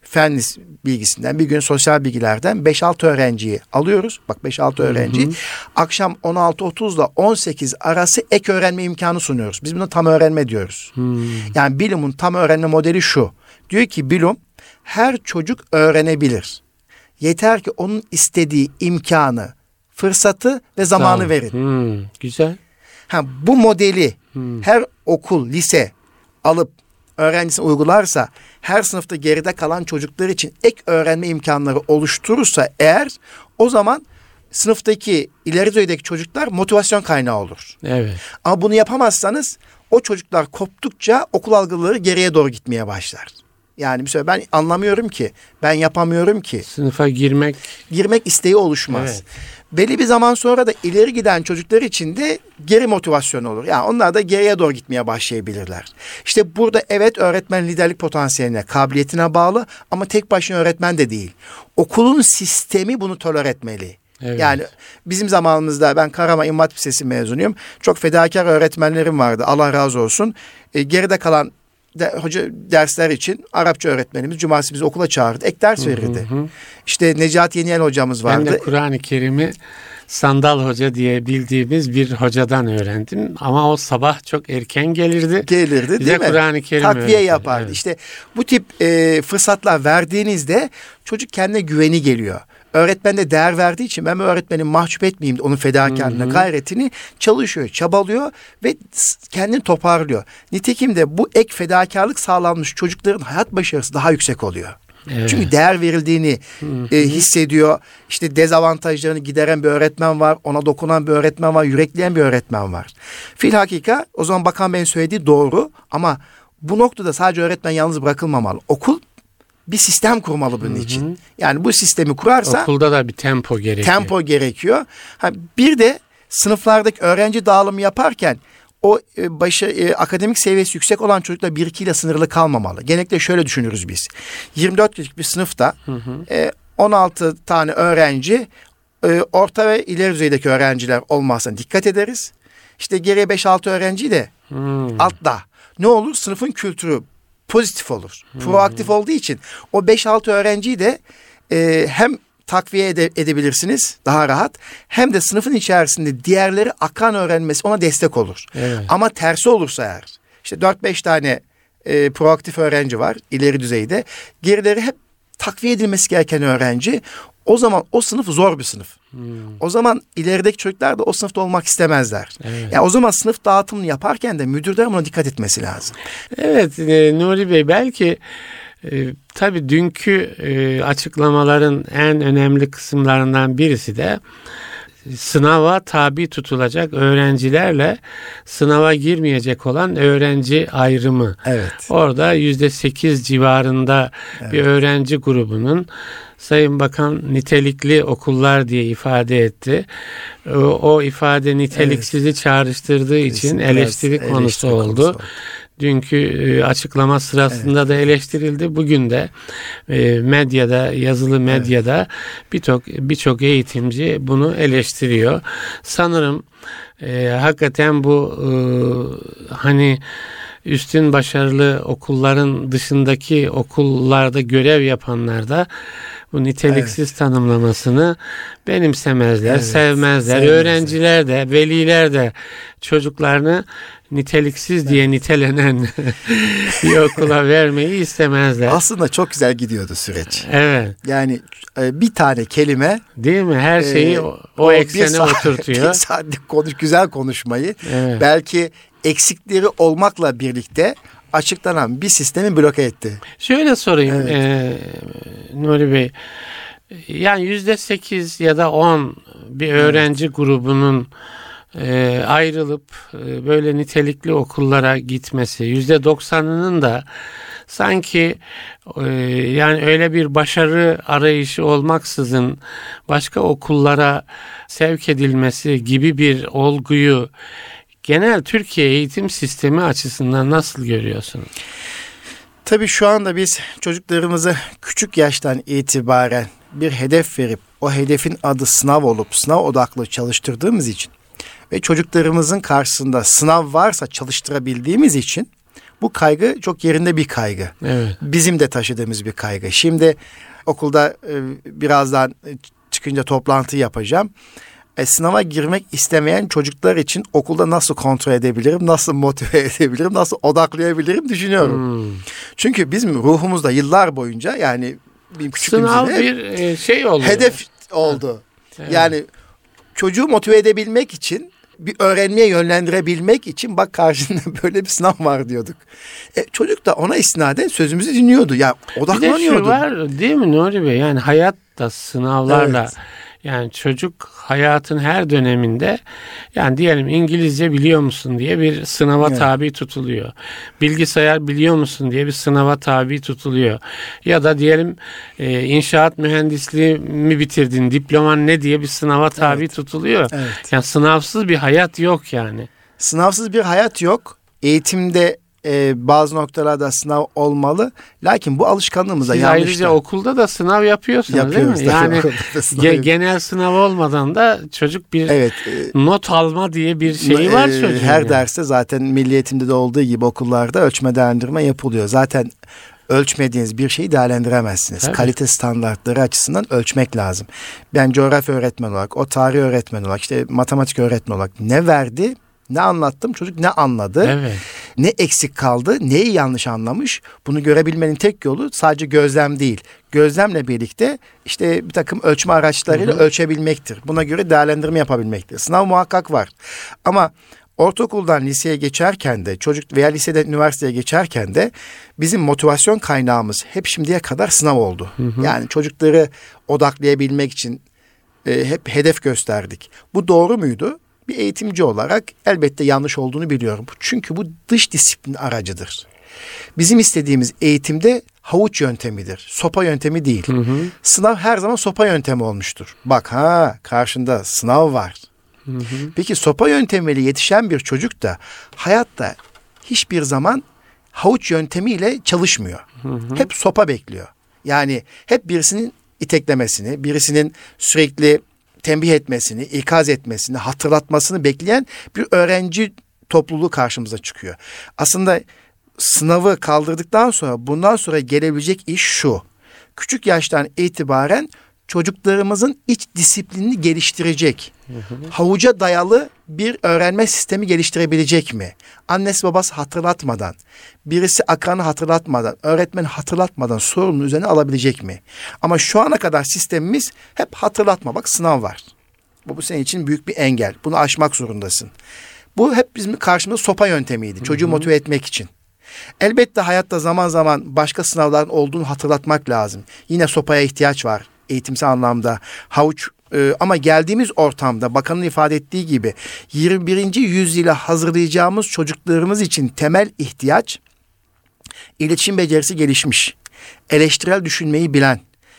fen bilgisinden, bir gün sosyal bilgilerden beş altı öğrenciyi alıyoruz. Bak beş altı öğrenci. Hı hı. Akşam on altı otuz ile on sekiz arası ek öğrenme imkanı sunuyoruz. Biz buna tam öğrenme diyoruz. Hı. Yani Bloom'un tam öğrenme modeli şu. Diyor ki Bloom, her çocuk öğrenebilir. Yeter ki onun istediği imkanı, fırsatı ve zamanı tamam. verin. Hmm, güzel. Ha, bu modeli hmm. her okul, lise alıp öğrencisine uygularsa, her sınıfta geride kalan çocuklar için ek öğrenme imkanları oluşturursa eğer, o zaman sınıftaki ileri düzeydeki çocuklar motivasyon kaynağı olur. Evet. Ama bunu yapamazsanız o çocuklar koptukça okul algıları geriye doğru gitmeye başlar. Yani mesela ben anlamıyorum ki, ben yapamıyorum ki. Sınıfa girmek girmek isteği oluşmaz. Evet. Belli bir zaman sonra da ileri giden çocuklar için de geri motivasyon olur. Yani onlar da geriye doğru gitmeye başlayabilirler. İşte burada evet, öğretmen liderlik potansiyeline, kabiliyetine bağlı ama tek başına öğretmen de değil. Okulun sistemi bunu tolere etmeli. Evet. Yani bizim zamanımızda, ben Karaman İmam Hatip Lisesi mezunuyum. Çok fedakar öğretmenlerim vardı. Allah razı olsun. E, geride kalan De, hoca dersler için Arapça öğretmenimiz cumartesi bizi okula çağırdı. Ek ders verirdi. Hı hı. İşte Necati Yeniyel hocamız vardı. Ben de Kur'an-ı Kerim'i Sandal Hoca diye bildiğimiz bir hocadan öğrendim. Ama o sabah çok erken gelirdi. Gelirdi bize değil mi? Kur'an-ı Kerim takviye öğretti. yapardı. Evet. İşte bu tip e, fırsatlar verdiğinizde çocuk kendine güveni geliyor. Öğretmen de değer verdiği için ben öğretmeni mahcup etmeyeyim, onun fedakarlığına, gayretini çalışıyor, çabalıyor ve kendini toparlıyor. Nitekim de bu ek fedakarlık sağlanmış çocukların hayat başarısı daha yüksek oluyor. Evet. Çünkü değer verildiğini e, hissediyor. İşte dezavantajlarını gideren bir öğretmen var, ona dokunan bir öğretmen var, yürekleyen bir öğretmen var. Filhakika o zaman Bakan Bey'in söylediği doğru ama bu noktada sadece öğretmen yalnız bırakılmamalı. Okul bir sistem kurmalı bunun Hı-hı. için. Yani bu sistemi kurarsa okulda da bir tempo gerekiyor. Tempo gerekiyor. Ha, bir de sınıflardaki öğrenci dağılımı yaparken o e, başı e, akademik seviyesi yüksek olan çocuklar bir iki ile sınırlı kalmamalı. Genellikle şöyle düşünürüz biz. yirmi dört kişilik bir sınıfta e, on altı tane öğrenci, e, orta ve ileri düzeydeki öğrenciler olmazsa dikkat ederiz. İşte geriye beş altı öğrenci de hmm. altta. Ne olur? Sınıfın kültürü pozitif olur. Hmm. Proaktif olduğu için o beş altı öğrenciyi de e, hem takviye ede, edebilirsiniz daha rahat, hem de sınıfın içerisinde diğerleri akan öğrenmesi ona destek olur. Evet. Ama tersi olursa eğer, işte dört beş tane e, proaktif öğrenci var ileri düzeyde, gerileri hep takviye edilmesi gereken öğrenci, o zaman o sınıf zor bir sınıf. Hmm. O zaman ilerideki çocuklar da o sınıfta olmak istemezler. Evet. Yani o zaman sınıf dağıtımını yaparken de müdürlerin buna dikkat etmesi lazım. Evet e, Nuri Bey, belki e, tabii dünkü e, açıklamaların en önemli kısımlarından birisi de sınava tabi tutulacak öğrencilerle sınava girmeyecek olan öğrenci ayrımı. Evet. Orada yüzde sekiz civarında evet. bir öğrenci grubunun, Sayın Bakan nitelikli okullar diye ifade etti. O, o ifade niteliksizi evet. çağrıştırdığı için Biraz eleştiri konusu, eleştiri konusu oldu. oldu. Dünkü açıklama sırasında evet. da eleştirildi. Bugün de medyada, yazılı medyada evet. birçok birçok eğitimci bunu eleştiriyor. Sanırım e, hakikaten bu e, hani üstün başarılı okulların dışındaki okullarda görev yapanlar da bu niteliksiz evet. tanımlamasını benimsemezler, evet. sevmezler. Sevmezler. Öğrenciler de, veliler de çocuklarını niteliksiz evet. diye nitelenen bir okula vermeyi istemezler. Aslında çok güzel gidiyordu süreç. Evet. Yani bir tane kelime, değil mi? Her şeyi e, o, o eksene saat, oturtuyor. Bir saatlik konuş, güzel konuşmayı evet. belki eksikleri olmakla birlikte açıklanan bir sistemi bloke etti. Şöyle sorayım evet. e, Nuri Bey. Yani yüzde sekiz ya da on bir öğrenci evet. grubunun e, ayrılıp e, böyle nitelikli okullara gitmesi, yüzde doksanının da sanki e, yani öyle bir başarı arayışı olmaksızın başka okullara sevk edilmesi gibi bir olguyu genel Türkiye eğitim sistemi açısından nasıl görüyorsunuz? Tabii şu anda biz çocuklarımızı küçük yaştan itibaren bir hedef verip o hedefin adı sınav olup sınav odaklı çalıştırdığımız için ve çocuklarımızın karşısında sınav varsa çalıştırabildiğimiz için Bu kaygı çok yerinde bir kaygı. Evet. Bizim de taşıdığımız bir kaygı. Şimdi okulda e, birazdan çıkınca toplantı yapacağım. E, sınava girmek istemeyen çocuklar için okulda nasıl kontrol edebilirim, nasıl motive edebilirim, nasıl odaklayabilirim düşünüyorum. Hmm. Çünkü bizim ruhumuzda yıllar boyunca yani sınav bir e, şey oldu. Hedef oldu. Evet. Yani çocuğu motive edebilmek için, bir öğrenmeye yönlendirebilmek için bak karşında böyle bir sınav var diyorduk. E, çocuk da ona istinaden sözümüzü dinliyordu. Ya odaklanıyordu. Bir de şu var değil mi Nuri Bey? Yani hayat da sınavlarla, evet. Yani çocuk hayatın her döneminde, yani diyelim İngilizce biliyor musun diye bir sınava evet. tabi tutuluyor. Bilgisayar biliyor musun diye bir sınava tabi tutuluyor. Ya da diyelim e, inşaat mühendisliği mi bitirdin, diploman ne diye bir sınava tabi evet. tutuluyor. Evet. Yani sınavsız bir hayat yok yani. Sınavsız bir hayat yok. Eğitimde Ee, bazı noktalarda sınav olmalı. Lakin bu alışkanlığımıza yanlış. Ayrıca okulda da sınav yapıyorsunuz Yapıyoruz, değil mi? Yani ge- genel sınav olmadan da çocuk bir evet, e, not alma diye bir şeyi var çocuğun. Her yani. derste zaten milli eğitimde de olduğu gibi okullarda ölçme değerlendirme yapılıyor. Zaten ölçmediğiniz bir şeyi değerlendiremezsiniz. Evet. Kalite standartları açısından ölçmek lazım. Ben coğrafya öğretmeni olarak, o tarih öğretmeni olarak, işte matematik öğretmeni olarak ne verdi? Ne anlattım? Çocuk ne anladı? Evet. Ne eksik kaldı? Neyi yanlış anlamış? Bunu görebilmenin tek yolu sadece gözlem değil. Gözlemle birlikte işte bir takım ölçme araçlarıyla hı hı. ölçebilmektir. Buna göre değerlendirme yapabilmektir. Sınav muhakkak var. Ama ortaokuldan liseye geçerken de, çocuk veya liseden üniversiteye geçerken de bizim motivasyon kaynağımız hep şimdiye kadar sınav oldu. Hı hı. Yani çocukları odaklayabilmek için e, hep hedef gösterdik. Bu doğru muydu? Bir eğitimci olarak elbette yanlış olduğunu biliyorum. Çünkü bu dış disiplin aracıdır. Bizim istediğimiz eğitimde havuç yöntemidir. Sopa yöntemi değil. Hı hı. Sınav her zaman sopa yöntemi olmuştur. Bak ha karşında sınav var. Hı hı. Peki sopa yöntemiyle yetişen bir çocuk da hayatta hiçbir zaman havuç yöntemiyle çalışmıyor. Hı hı. Hep sopa bekliyor. Yani hep birisinin iteklemesini, birisinin sürekli tembih etmesini, ikaz etmesini, hatırlatmasını bekleyen bir öğrenci topluluğu karşımıza çıkıyor. Aslında sınavı kaldırdıktan sonra bundan sonra gelebilecek iş şu. Küçük yaştan itibaren çocuklarımızın iç disiplinini geliştirecek. Hı hı. Havuca dayalı bir öğrenme sistemi geliştirebilecek mi? Annesi babası hatırlatmadan, birisi akranı hatırlatmadan, öğretmeni hatırlatmadan sorunun üzerine alabilecek mi? Ama şu ana kadar sistemimiz hep hatırlatma. Bak sınav var. Bu, bu senin için büyük bir engel. Bunu aşmak zorundasın. Bu hep bizim karşımızda sopa yöntemiydi. Çocuğu hı hı. motive etmek için. Elbette hayatta zaman zaman başka sınavların olduğunu hatırlatmak lazım. Yine sopaya ihtiyaç var. Eğitimsel anlamda havuç e, ama geldiğimiz ortamda bakanın ifade ettiği gibi yirmi birinci yüzyıla hazırlayacağımız çocuklarımız için temel ihtiyaç iletişim becerisi gelişmiş, eleştirel düşünmeyi bilen,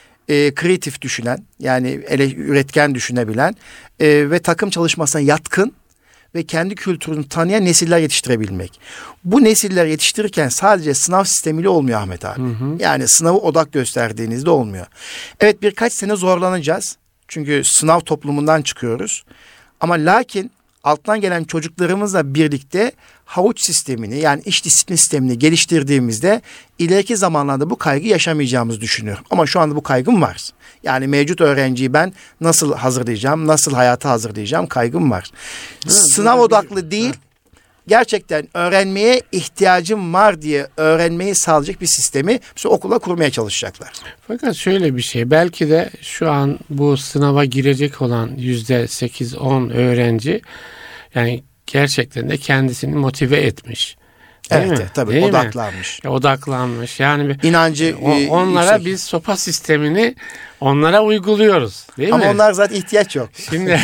e, kreatif düşünen yani ele, üretken düşünebilen e, ve takım çalışmasına yatkın ve kendi kültürünü tanıyan nesiller yetiştirebilmek. Bu nesiller yetiştirirken sadece sınav sistemiyle olmuyor Ahmet abi. Hı hı. Yani sınavı odak gösterdiğinizde olmuyor. Evet birkaç sene zorlanacağız. Çünkü sınav toplumundan çıkıyoruz. Ama lakin alttan gelen çocuklarımızla birlikte havuç sistemini yani iş disiplin sistemini geliştirdiğimizde ileriki zamanlarda bu kaygı yaşamayacağımızı düşünüyorum. Ama şu anda bu kaygım var. Yani mevcut öğrenciyi ben nasıl hazırlayacağım, nasıl hayata hazırlayacağım kaygım var. Evet, sınav odaklı değil, gerçekten öğrenmeye ihtiyacım var diye öğrenmeyi sağlayacak bir sistemi mesela okula kurmaya çalışacaklar. Fakat şöyle bir şey, belki de şu an bu sınava girecek olan yüzde sekiz on öğrenci yani gerçekten de kendisini motive etmiş. Değil evet mi? tabii Değil odaklanmış. Mi? Odaklanmış. Yani bir, inancı o, onlara yüksek. Biz sopa sistemini onlara uyguluyoruz. Değil ama mi? onlar zaten ihtiyaç yok. Şimdi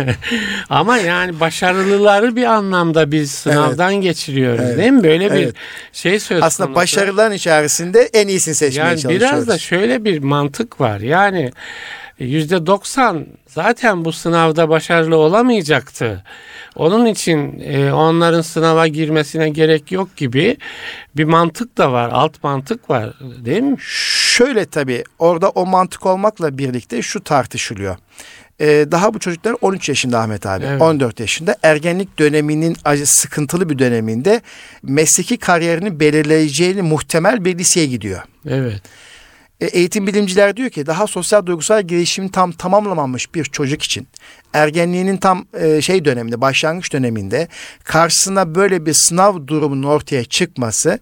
ama yani başarılıları bir anlamda biz sınavdan evet. geçiriyoruz. Evet. Değil mi? Böyle evet. bir şey söz konusu. Aslında başarıların içerisinde en iyisini seçmeye yani çalışıyoruz. Biraz da şöyle bir mantık var. Yani yüzde doksan zaten bu sınavda başarılı olamayacaktı. Onun için e, onların sınava girmesine gerek yok gibi bir mantık da var. Alt mantık var değil mi? Şöyle tabii orada o mantık olmakla birlikte şu tartışılıyor. Ee, daha bu çocuklar on üç yaşında Ahmet abi. Evet. on dört yaşında. Ergenlik döneminin acı sıkıntılı bir döneminde mesleki kariyerini belirleyeceğini muhtemel bir liseye gidiyor. Evet. E, eğitim bilimciler diyor ki daha sosyal duygusal gelişimi tam tamamlamamış bir çocuk için ergenliğinin tam e, şey döneminde, başlangıç döneminde karşısına böyle bir sınav durumunun ortaya çıkması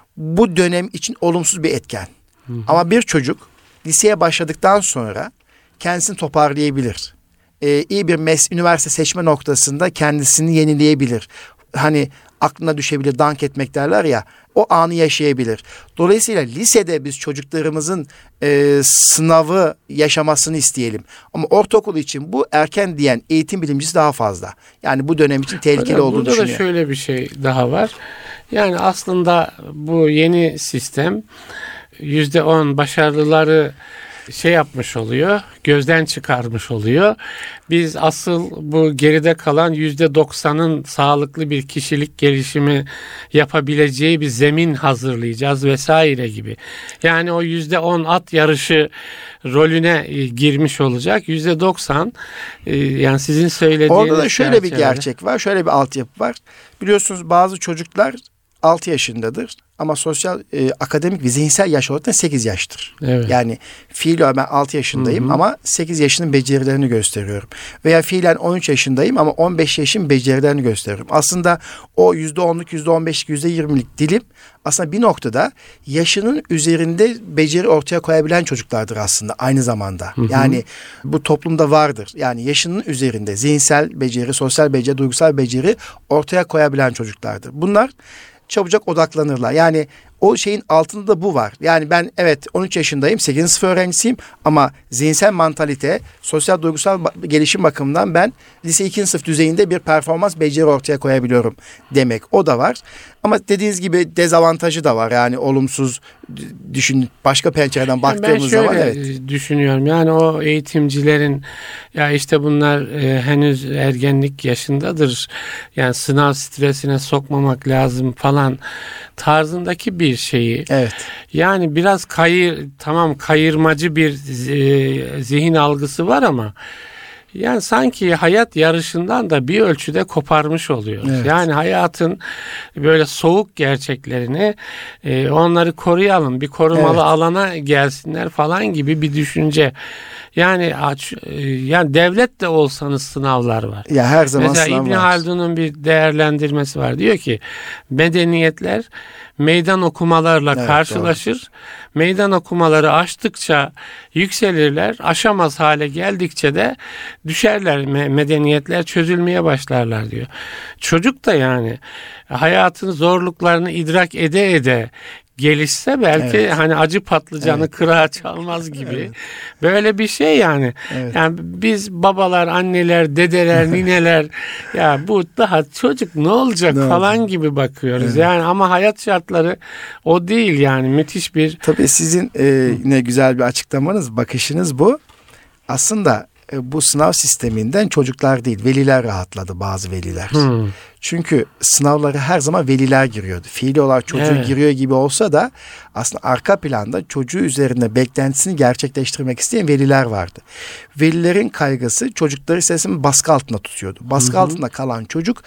bu dönem için olumsuz bir etken. Hı hı. Ama bir çocuk liseye başladıktan sonra kendisini toparlayabilir. Ee, iyi bir mes üniversite seçme noktasında kendisini yenileyebilir. Hani aklına düşebilir, dank etmek derler ya, o anı yaşayabilir. Dolayısıyla lisede biz çocuklarımızın e, sınavı yaşamasını isteyelim. Ama ortaokul için bu erken diyen eğitim bilimcisi daha fazla. Yani bu dönem için tehlikeli Hocam, olduğunu düşünüyor. Burada da şöyle bir şey daha var. Yani aslında bu yeni sistem yüzde on başarılıları şey yapmış oluyor, gözden çıkarmış oluyor. Biz asıl bu geride kalan yüzde doksanın sağlıklı bir kişilik gelişimi yapabileceği bir zemin hazırlayacağız vesaire gibi. Yani o yüzde on at yarışı rolüne girmiş olacak. Yüzde doksan yani sizin söylediğiniz. Orada da şöyle bir gerçek var, şöyle bir altyapı var. Biliyorsunuz bazı çocuklar altı yaşındadır ama sosyal, e, akademik ve zihinsel yaş olarak da sekiz yaştır. Evet. Yani fiilen ben altı yaşındayım, hı hı, ama sekiz yaşının becerilerini gösteriyorum. Veya fiilen on üç yaşındayım ama on beş yaşın becerilerini gösteriyorum. Aslında o yüzde onluk, yüzde on beşlik, yüzde yirmilik dilim aslında bir noktada yaşının üzerinde beceri ortaya koyabilen çocuklardır aslında aynı zamanda. Hı hı. Yani bu toplumda vardır. Yani yaşının üzerinde zihinsel beceri, sosyal beceri, duygusal beceri ortaya koyabilen çocuklardır. Bunlar çabucak odaklanırlar. Yani o şeyin altında da bu var. Yani ben evet on üç yaşındayım, sekizinci sınıf öğrencisiyim ama zihinsel mantalite, sosyal duygusal gelişim bakımından ben lise ikinci sınıf düzeyinde bir performans beceri ortaya koyabiliyorum demek. O da var. Ama dediğiniz gibi dezavantajı da var. Yani olumsuz düşün, başka pencereden baktığımız zaman. Ben şöyle evet. düşünüyorum. Yani o eğitimcilerin ya işte bunlar e, henüz ergenlik yaşındadır. Yani sınav stresine sokmamak lazım falan tarzındaki bir şeyi. Evet. Yani biraz kayır, tamam kayırmacı bir e, zihin algısı var ama yani sanki hayat yarışından da bir ölçüde koparmış oluyoruz. Evet. Yani hayatın böyle soğuk gerçeklerini e, onları koruyalım, bir korumalı evet. alana gelsinler falan gibi bir düşünce. Yani aç, e, yani devlet de olsanız sınavlar var. Ya her zaman mesela sınav İbn Haldun'un bir değerlendirmesi var. Diyor ki medeniyetler meydan okumalarla evet, karşılaşır. Doğru. Meydan okumaları aştıkça yükselirler. Aşamaz hale geldikçe de düşerler. Medeniyetler çözülmeye başlarlar diyor. Çocuk da yani hayatın zorluklarını idrak ede ede gelişse belki evet. hani acı patlıcanı evet. kırağa çalmaz gibi. Evet. Böyle bir şey yani. Evet. Yani biz babalar, anneler, dedeler, nineler ya bu daha çocuk ne olacak ne falan oldu? Gibi bakıyoruz. Evet. Yani ama hayat şartları o değil yani müthiş bir. Tabii sizin e, ne güzel bir açıklamanız, bakışınız bu. Aslında e, bu sınav sisteminden çocuklar değil, veliler rahatladı, bazı veliler. Hmm. Çünkü sınavları her zaman veliler giriyordu. Fiili olarak çocuğu evet. giriyor gibi olsa da aslında arka planda çocuğu üzerinde beklentisini gerçekleştirmek isteyen veliler vardı. Velilerin kaygısı çocukları sesini baskı altında tutuyordu. Baskı hı hı. altında kalan çocuk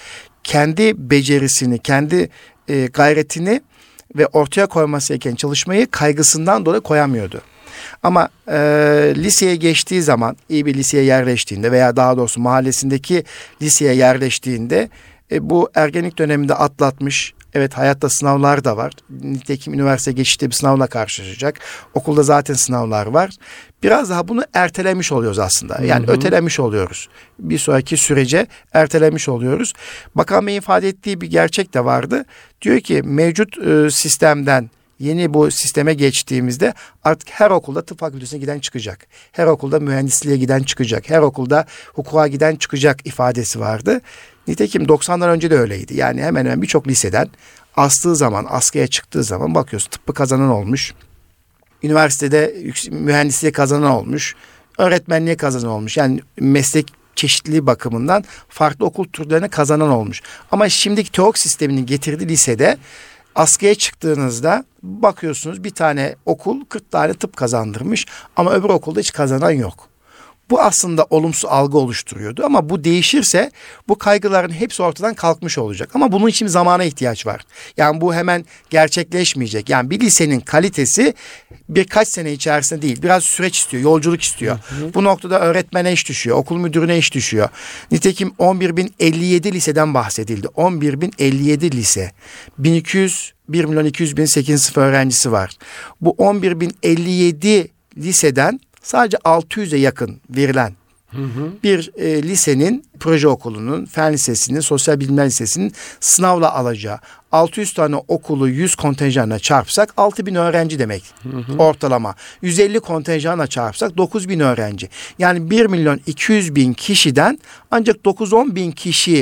kendi becerisini, kendi e, gayretini ve ortaya koyması gereken çalışmayı kaygısından dolayı koyamıyordu. Ama e, liseye geçtiği zaman, iyi bir liseye yerleştiğinde veya daha doğrusu mahallesindeki liseye yerleştiğinde e, bu ergenlik döneminde atlatmış, evet hayatta sınavlar da var. Nitekim üniversite geçişte bir sınavla karşılaşacak. Okulda zaten sınavlar var. Biraz daha bunu ertelemiş oluyoruz aslında. Yani hı hı. ötelemiş oluyoruz. Bir sonraki sürece ertelemiş oluyoruz. Bakan Bey'in ifade ettiği bir gerçek de vardı. Diyor ki mevcut e, sistemden yeni bu sisteme geçtiğimizde artık her okulda tıp fakültesine giden çıkacak. Her okulda mühendisliğe giden çıkacak. Her okulda hukuka giden çıkacak ifadesi vardı. Nitekim doksanlar önce de öyleydi. Yani hemen hemen birçok liseden astığı zaman, askıya çıktığı zaman bakıyorsun tıbbı kazanan olmuş. Üniversitede mühendisliğe kazanan olmuş. Öğretmenliğe kazanan olmuş. Yani meslek çeşitliliği bakımından farklı okul türlerine kazanan olmuş. Ama şimdiki TEOK sisteminin getirdiği lisede askıya çıktığınızda bakıyorsunuz bir tane okul kırk tane tıp kazandırmış ama öbür okulda hiç kazanan yok. Bu aslında olumsuz algı oluşturuyordu ama bu değişirse bu kaygıların hepsi ortadan kalkmış olacak. Ama bunun için zamana ihtiyaç var. Yani bu hemen gerçekleşmeyecek. Yani bir lisenin kalitesi birkaç sene içerisinde değil, biraz süreç istiyor, yolculuk istiyor. Hı hı. Bu noktada öğretmene iş düşüyor, okul müdürüne iş düşüyor. Nitekim on bir bin elli yedi liseden bahsedildi. on bir bin elli yedi lise. bin iki yüz bir milyon iki yüz bin sekizinci sınıf öğrencisi var. Bu on bir bin elli yedi liseden sadece altı yüze yakın verilen hı hı. bir e, lisenin, proje okulunun, fen lisesinin, sosyal bilimler lisesinin sınavla alacağı altı yüz tane okulu yüz kontenjanla çarpsak altı bin öğrenci demek hı hı. ortalama. yüz elli kontenjanla çarpsak dokuz bin öğrenci. Yani bir milyon iki yüz bin kişiden ancak dokuz on bin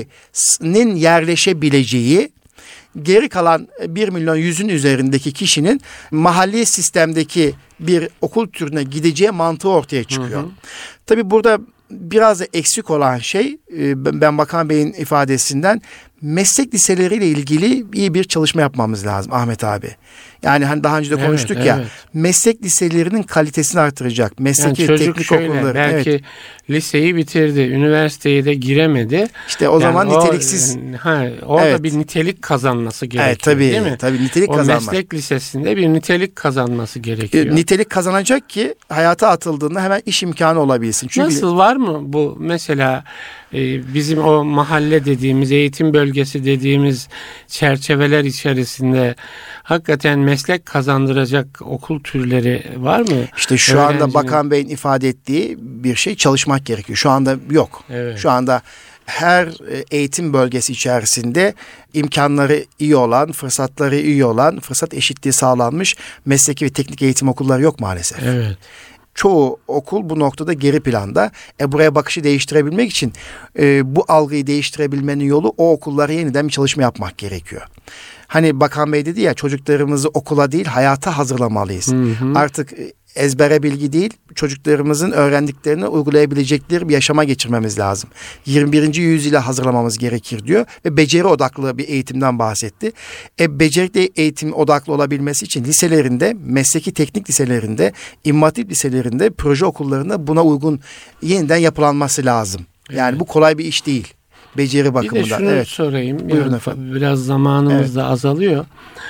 kişinin yerleşebileceği, geri kalan bir milyon yüzün üzerindeki kişinin mahalli sistemdeki bir okul türüne gideceği mantığı ortaya çıkıyor. Hı hı. Tabii burada biraz da eksik olan şey, ben Bakan Bey'in ifadesinden, meslek liseleriyle ilgili iyi bir çalışma yapmamız lazım Ahmet abi. Yani hani daha önce de konuştuk evet, ya evet. meslek liselerinin kalitesini artıracak. Mesleki yani teknik şöyle, okulları. Belki evet. liseyi bitirdi, üniversiteye de giremedi. İşte o yani zaman o, niteliksiz. Ha, orada evet. bir nitelik kazanması gerekiyor evet, tabii, değil mi? Tabii nitelik o kazanmak. O meslek lisesinde bir nitelik kazanması gerekiyor. E, nitelik kazanacak ki hayata atıldığında hemen iş imkanı olabilsin. Çünkü nasıl, var mı bu mesela e, bizim o mahalle dediğimiz, eğitim bölgesi dediğimiz çerçeveler içerisinde hakikaten meslek kazandıracak okul türleri var mı? İşte şu Öğrencinin... anda Bakan Bey'in ifade ettiği bir şey, çalışmak gerekiyor. Şu anda yok. Evet. Şu anda her eğitim bölgesi içerisinde imkanları iyi olan, fırsatları iyi olan, fırsat eşitliği sağlanmış mesleki ve teknik eğitim okulları yok maalesef. Evet. Çoğu okul bu noktada geri planda. E buraya bakışı değiştirebilmek için e, bu algıyı değiştirebilmenin yolu o okullara yeniden bir çalışma yapmak gerekiyor. Hani Bakan Bey dedi ya, çocuklarımızı okula değil hayata hazırlamalıyız. Hı hı. Artık ezbere bilgi değil, çocuklarımızın öğrendiklerini uygulayabilecekleri bir yaşama geçirmemiz lazım. yirmi birinci yüzyıla hazırlamamız gerekir diyor ve beceri odaklı bir eğitimden bahsetti. E, becerikli eğitim odaklı olabilmesi için liselerinde, mesleki teknik liselerinde, İmam Hatip liselerinde, proje okullarında buna uygun yeniden yapılanması lazım. Yani evet. bu kolay bir iş değil. Beceri bakımından. Bir de şunu evet. sorayım. Buyurun efendim. Biraz zamanımız evet. da azalıyor.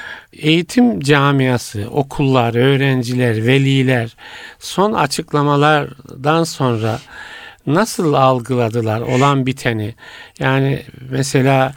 Eğitim camiası, okullar, öğrenciler, veliler son açıklamalardan sonra nasıl algıladılar olan biteni? Yani mesela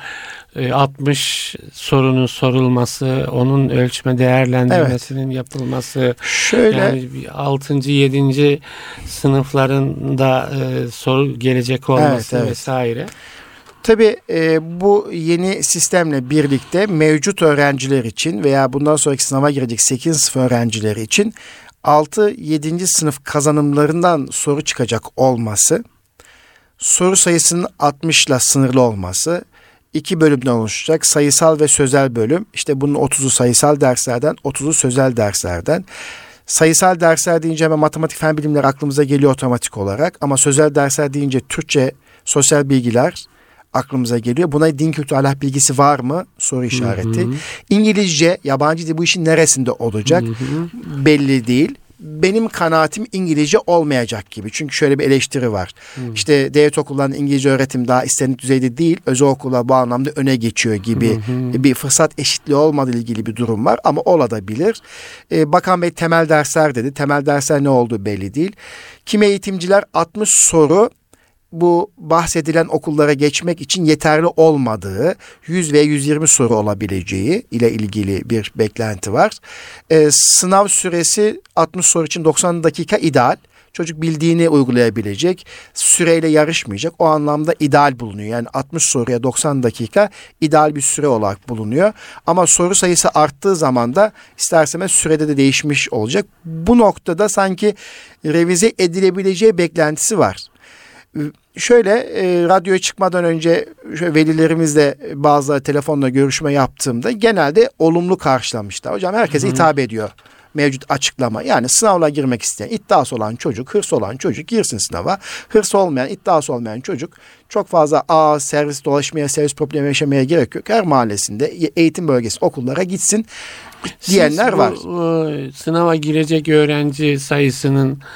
altmış sorunun sorulması, onun ölçme değerlendirmesinin evet. yapılması, şöyle yani altıncı yedinci sınıflarında e, soru gelecek olması evet, evet. vesaire. Tabii e, bu yeni sistemle birlikte mevcut öğrenciler için veya bundan sonraki sınava girecek sekizinci sınıf öğrencileri için altı yedinci sınıf kazanımlarından soru çıkacak olması, soru sayısının altmışla sınırlı olması, iki bölümden oluşacak sayısal ve sözel bölüm. İşte bunun otuzu sayısal derslerden, otuzu sözel derslerden. Sayısal dersler deyince hemen matematik, fen bilimleri aklımıza geliyor otomatik olarak. Ama sözel dersler deyince Türkçe, sosyal bilgiler aklımıza geliyor. Buna din kültürü ahlak bilgisi var mı? Soru işareti. Hı hı. İngilizce, yabancı dil bu işin neresinde olacak? Hı hı. Belli değil. Benim kanaatim İngilizce olmayacak gibi. Çünkü şöyle bir eleştiri var. Hı. İşte devlet okullarının İngilizce öğretim daha istenildiği düzeyde değil, özel okullar bu anlamda öne geçiyor gibi hı hı. bir fırsat eşitliği olmadığı ilgili bir durum var. Ama olabilir. Ee, Bakan Bey temel dersler dedi. Temel dersler ne olduğu belli değil. Kimi eğitimciler altmış soru bu bahsedilen okullara geçmek için yeterli olmadığı, yüz ve yüz yirmi soru olabileceği ile ilgili bir beklenti var. Ee, sınav süresi altmış soru için doksan dakika ideal. Çocuk bildiğini uygulayabilecek, süreyle yarışmayacak. O anlamda ideal bulunuyor. Yani altmış soruya doksan dakika ideal bir süre olarak bulunuyor. Ama soru sayısı arttığı zaman da isterseniz sürede de değişmiş olacak. Bu noktada sanki revize edilebileceği beklentisi var. Şöyle e, radyoya çıkmadan önce şöyle velilerimizle bazı telefonla görüşme yaptığımda genelde olumlu karşılamışlar. Hocam herkese Hı-hı. hitap ediyor mevcut açıklama. Yani sınavla girmek isteyen, iddiası olan çocuk, hırsı olan çocuk girsin sınava. Hırsı olmayan, iddiası olmayan çocuk çok fazla a servis dolaşmaya, servis problemi yaşamaya gerek yok. Her mahallesinde eğitim bölgesi okullara gitsin diyenler Siz var. Bu, bu, sınava girecek öğrenci sayısının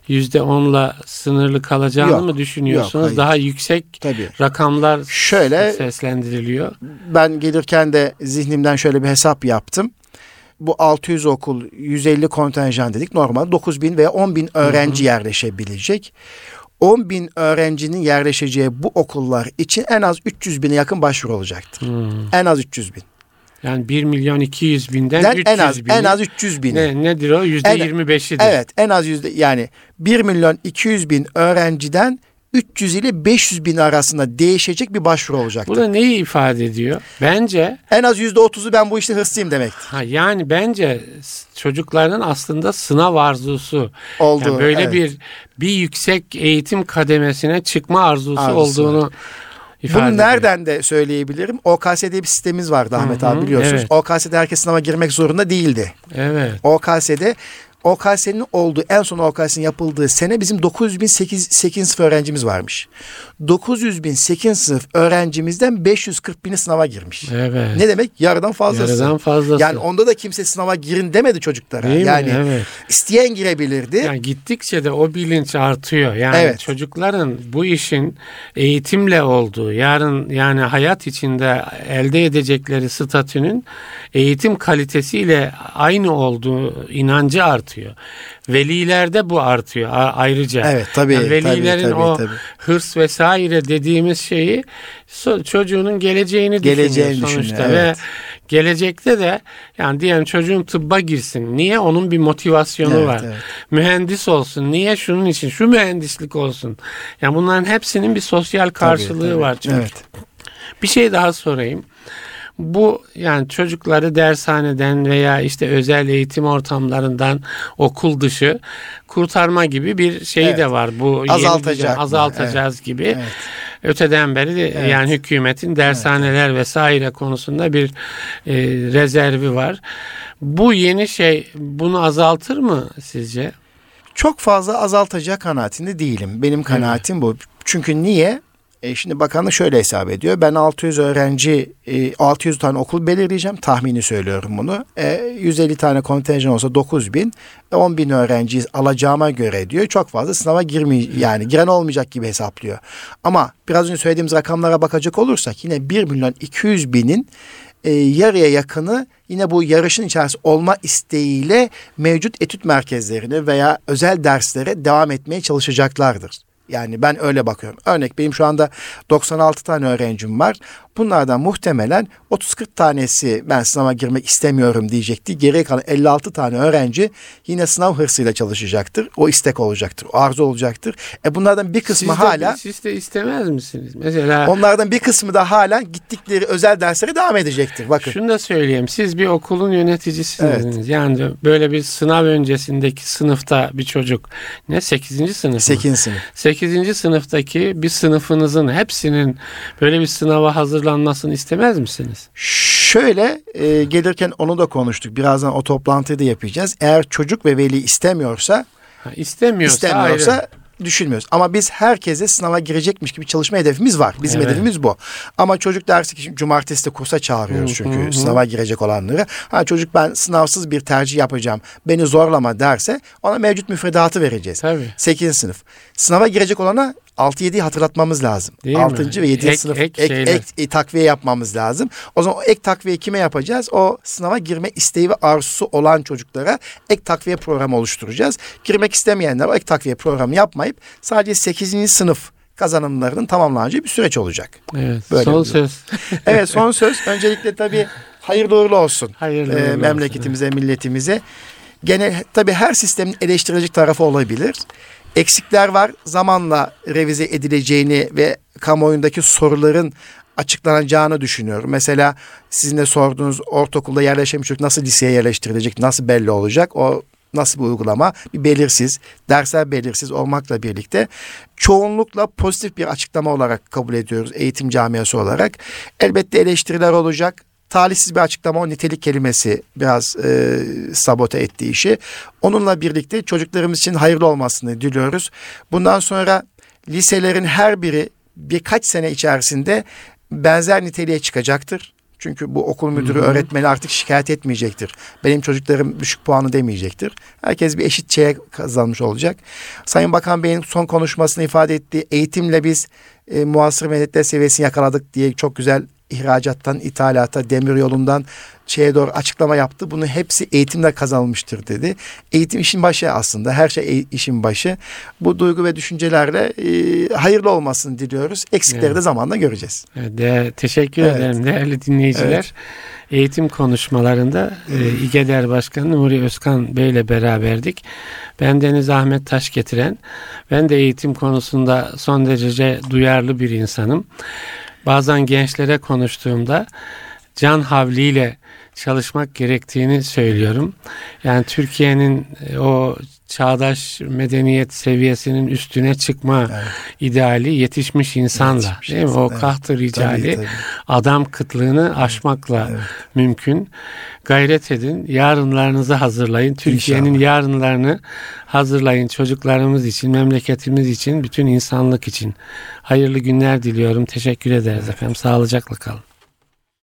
yüzde onla sınırlı kalacağını yok, mı düşünüyorsunuz? Yok, daha yüksek Tabii. rakamlar şöyle seslendiriliyor. Ben gelirken de zihnimden şöyle bir hesap yaptım. Bu altı yüz okul, yüz elli kontenjan dedik. Normal dokuz bin veya on bin öğrenci hı hı. yerleşebilecek. on bin öğrencinin yerleşeceği bu okullar için en az üç yüz bine yakın başvuru olacaktır. Hmm. En az üç yüz bin. Yani bir milyon iki yüz binden Den, üç yüz en az, bini. En az üç yüz bin. Ne, nedir o? yüzde yirmi beşidir. Evet, en az yüzde yani bir milyon iki yüz bin öğrenciden üç yüz ile beş yüz bin arasında değişecek bir başvuru olacaktır. Bu da neyi ifade ediyor? Bence en az yüzde otuzu ben bu işte hırslıyım demektir. Ha, yani bence çocukların aslında sınav arzusu oldu. Yani böyle evet. bir bir yüksek eğitim kademesine çıkma arzusu, arzusu olduğunu ifade Bunu ediyor. Nereden de söyleyebilirim? O K S D bir sistemimiz vardı Ahmet Hı-hı, abi biliyorsunuz. Evet. O K S D herkes sınava girmek zorunda değildi. Evet. O K S D O K S'nin olduğu, en son O K S'nin yapıldığı sene bizim dokuz yüz bin sekizinci sınıf öğrencimiz varmış. dokuz yüz bin sekizinci sınıf öğrencimizden beş yüz kırk bini sınava girmiş. Evet. Ne demek? Yarıdan fazlası. Yarıdan fazlası. Yani onda da kimse sınava girin demedi çocuklara. Değil yani mi? Evet. isteyen girebilirdi. Yani gittikçe de o bilinç artıyor. Yani evet. çocukların bu işin eğitimle olduğu, yarın yani hayat içinde elde edecekleri statünün eğitim kalitesiyle aynı olduğu inancı artıyor. Velilerde bu artıyor ayrıca. Evet tabii. Yani velilerin tabii, tabii, o tabii. hırs vesaire dediğimiz şeyi çocuğunun geleceğini, geleceğini düşünüyor sonuçta. Düşünüyor, evet. Ve gelecekte de yani diyelim çocuğun tıbba girsin. Niye? Onun bir motivasyonu evet, var. Evet. Mühendis olsun. Niye? Şunun için. Şu mühendislik olsun. Yani bunların hepsinin bir sosyal karşılığı tabii, tabii. var. Çünkü. Evet. Bir şey daha sorayım. Bu yani çocukları dershaneden veya işte özel eğitim ortamlarından okul dışı kurtarma gibi bir şey evet. de var. Bu azaltacak azaltacağız evet. gibi. Evet. Öteden beri de evet. yani hükümetin dershaneler evet. vesaire konusunda bir e, rezervi var. Bu yeni şey bunu azaltır mı sizce? Çok fazla azaltacak kanaatinde değilim. Benim kanaatim evet. bu. Çünkü niye? E şimdi bakanlık şöyle hesap ediyor. Ben altı yüz öğrenci, e, altı yüz tane okul belirleyeceğim. Tahmini söylüyorum bunu. E, yüz elli tane kontenjan olsa dokuz bin, on bin öğrenciyi alacağıma göre diyor. Çok fazla sınava girmey yani giren olmayacak gibi hesaplıyor. Ama biraz önce söylediğimiz rakamlara bakacak olursak yine bir milyon iki yüz binin e, yarıya yakını yine bu yarışın içerisinde olma isteğiyle mevcut etüt merkezlerine veya özel derslere devam etmeye çalışacaklardır. Yani ben öyle bakıyorum. Örnek benim şu anda doksan altı tane öğrencim var. Bunlardan muhtemelen otuz kırk tanesi ben sınava girmek istemiyorum diyecekti. Geriye kalan elli altı tane öğrenci yine sınav hırsıyla çalışacaktır. O istek olacaktır, o arzu olacaktır. E bunlardan bir kısmı siz de, hala... Siz de istemez misiniz? Mesela... Onlardan bir kısmı da hala gittikleri özel derslere devam edecektir. Bakın. Şunu da söyleyeyim. Siz bir okulun yöneticisiniz. Evet. Yani böyle bir sınav öncesindeki sınıfta bir çocuk ne? sekizinci sınıf mı? sekizinci sınıf. sekizinci sınıftaki bir sınıfınızın hepsinin böyle bir sınava hazırlanmasını istemez misiniz? Şöyle e, gelirken onu da konuştuk. Birazdan o toplantıyı da yapacağız. Eğer çocuk ve veli istemiyorsa ha, istemiyorsa, istemiyorsa ayrı. Düşünmüyoruz. Ama biz herkese sınava girecekmiş gibi çalışma hedefimiz var. Bizim evet. hedefimiz bu. Ama çocuk dersi ki cumartesi de kursa çağırıyoruz çünkü hı hı. sınava girecek olanları. Ha çocuk ben sınavsız bir tercih yapacağım. Beni zorlama derse ona mevcut müfredatı vereceğiz. Tabii. sekizinci sınıf. Sınava girecek olana altı yediyi hatırlatmamız lazım. Değil altıncı mi? ve yedinci ek, sınıf ek, ek, ek, ek takviye yapmamız lazım. O zaman o ek takviye kime yapacağız? O sınava girme isteği ve arzusu olan çocuklara ek takviye programı oluşturacağız. Girmek istemeyenler o ek takviye programı yapmayıp sadece sekizinci sınıf kazanımlarının tamamlanacağı bir süreç olacak. Evet. Böyle son söz. Evet son söz. Öncelikle tabii hayırlı uğurlu olsun. Hayırlı ee, uğurlu memleketimize, olsun. milletimize. Gene tabii her sistemin eleştirilecek tarafı olabilir. Eksikler var. Zamanla revize edileceğini ve kamuoyundaki soruların açıklanacağını düşünüyorum. Mesela sizin de sorduğunuz ortaokulda yerleşen bir çocuk nasıl liseye yerleştirilecek, nasıl belli olacak? O nasıl bir uygulama? Bir belirsiz, dersler belirsiz olmakla birlikte çoğunlukla pozitif bir açıklama olarak kabul ediyoruz eğitim camiası olarak. Elbette eleştiriler olacak. Talihsiz bir açıklama o nitelik kelimesi biraz e, sabote ettiği işi. Onunla birlikte çocuklarımız için hayırlı olmasını diliyoruz. Bundan sonra liselerin her biri birkaç sene içerisinde benzer niteliğe çıkacaktır. Çünkü bu okul müdürü, Hı-hı. öğretmeni artık şikayet etmeyecektir. Benim çocuklarım düşük puanı demeyecektir. Herkes bir eşit şeye kazanmış olacak. Sayın Bakan Bey'in son konuşmasını ifade ettiği eğitimle biz e, muasır medeniyetler seviyesini yakaladık diye çok güzel ihracattan, ithalata, demir yolundan şeye doğru açıklama yaptı. Bunu hepsi eğitimle kazanılmıştır dedi. Eğitim işin başı aslında. Her şey işin başı. Bu duygu ve düşüncelerle e, hayırlı olmasını diliyoruz. Eksikleri evet. de zamanla göreceğiz. Evet, de, teşekkür evet. ederim değerli dinleyiciler. Evet. Eğitim konuşmalarında e, İGEDER Başkanı Nuri Özkan Bey ile beraberdik. Ben Deniz Ahmet Taş getiren, ben de eğitim konusunda son derece duyarlı bir insanım. Bazen gençlere konuştuğumda can havliyle çalışmak gerektiğini söylüyorum. Yani Türkiye'nin o çağdaş medeniyet seviyesinin üstüne çıkma evet. ideali yetişmiş insanla, yetişmiş değil mi? Insan, o evet. kahtı ricali tabii, tabii. adam kıtlığını aşmakla evet. mümkün. Gayret edin, yarınlarınızı hazırlayın. Türkiye'nin İnşallah. yarınlarını hazırlayın. Çocuklarımız için, memleketimiz için, bütün insanlık için. Hayırlı günler diliyorum. Teşekkür ederiz evet. efendim. Sağlıcakla kalın.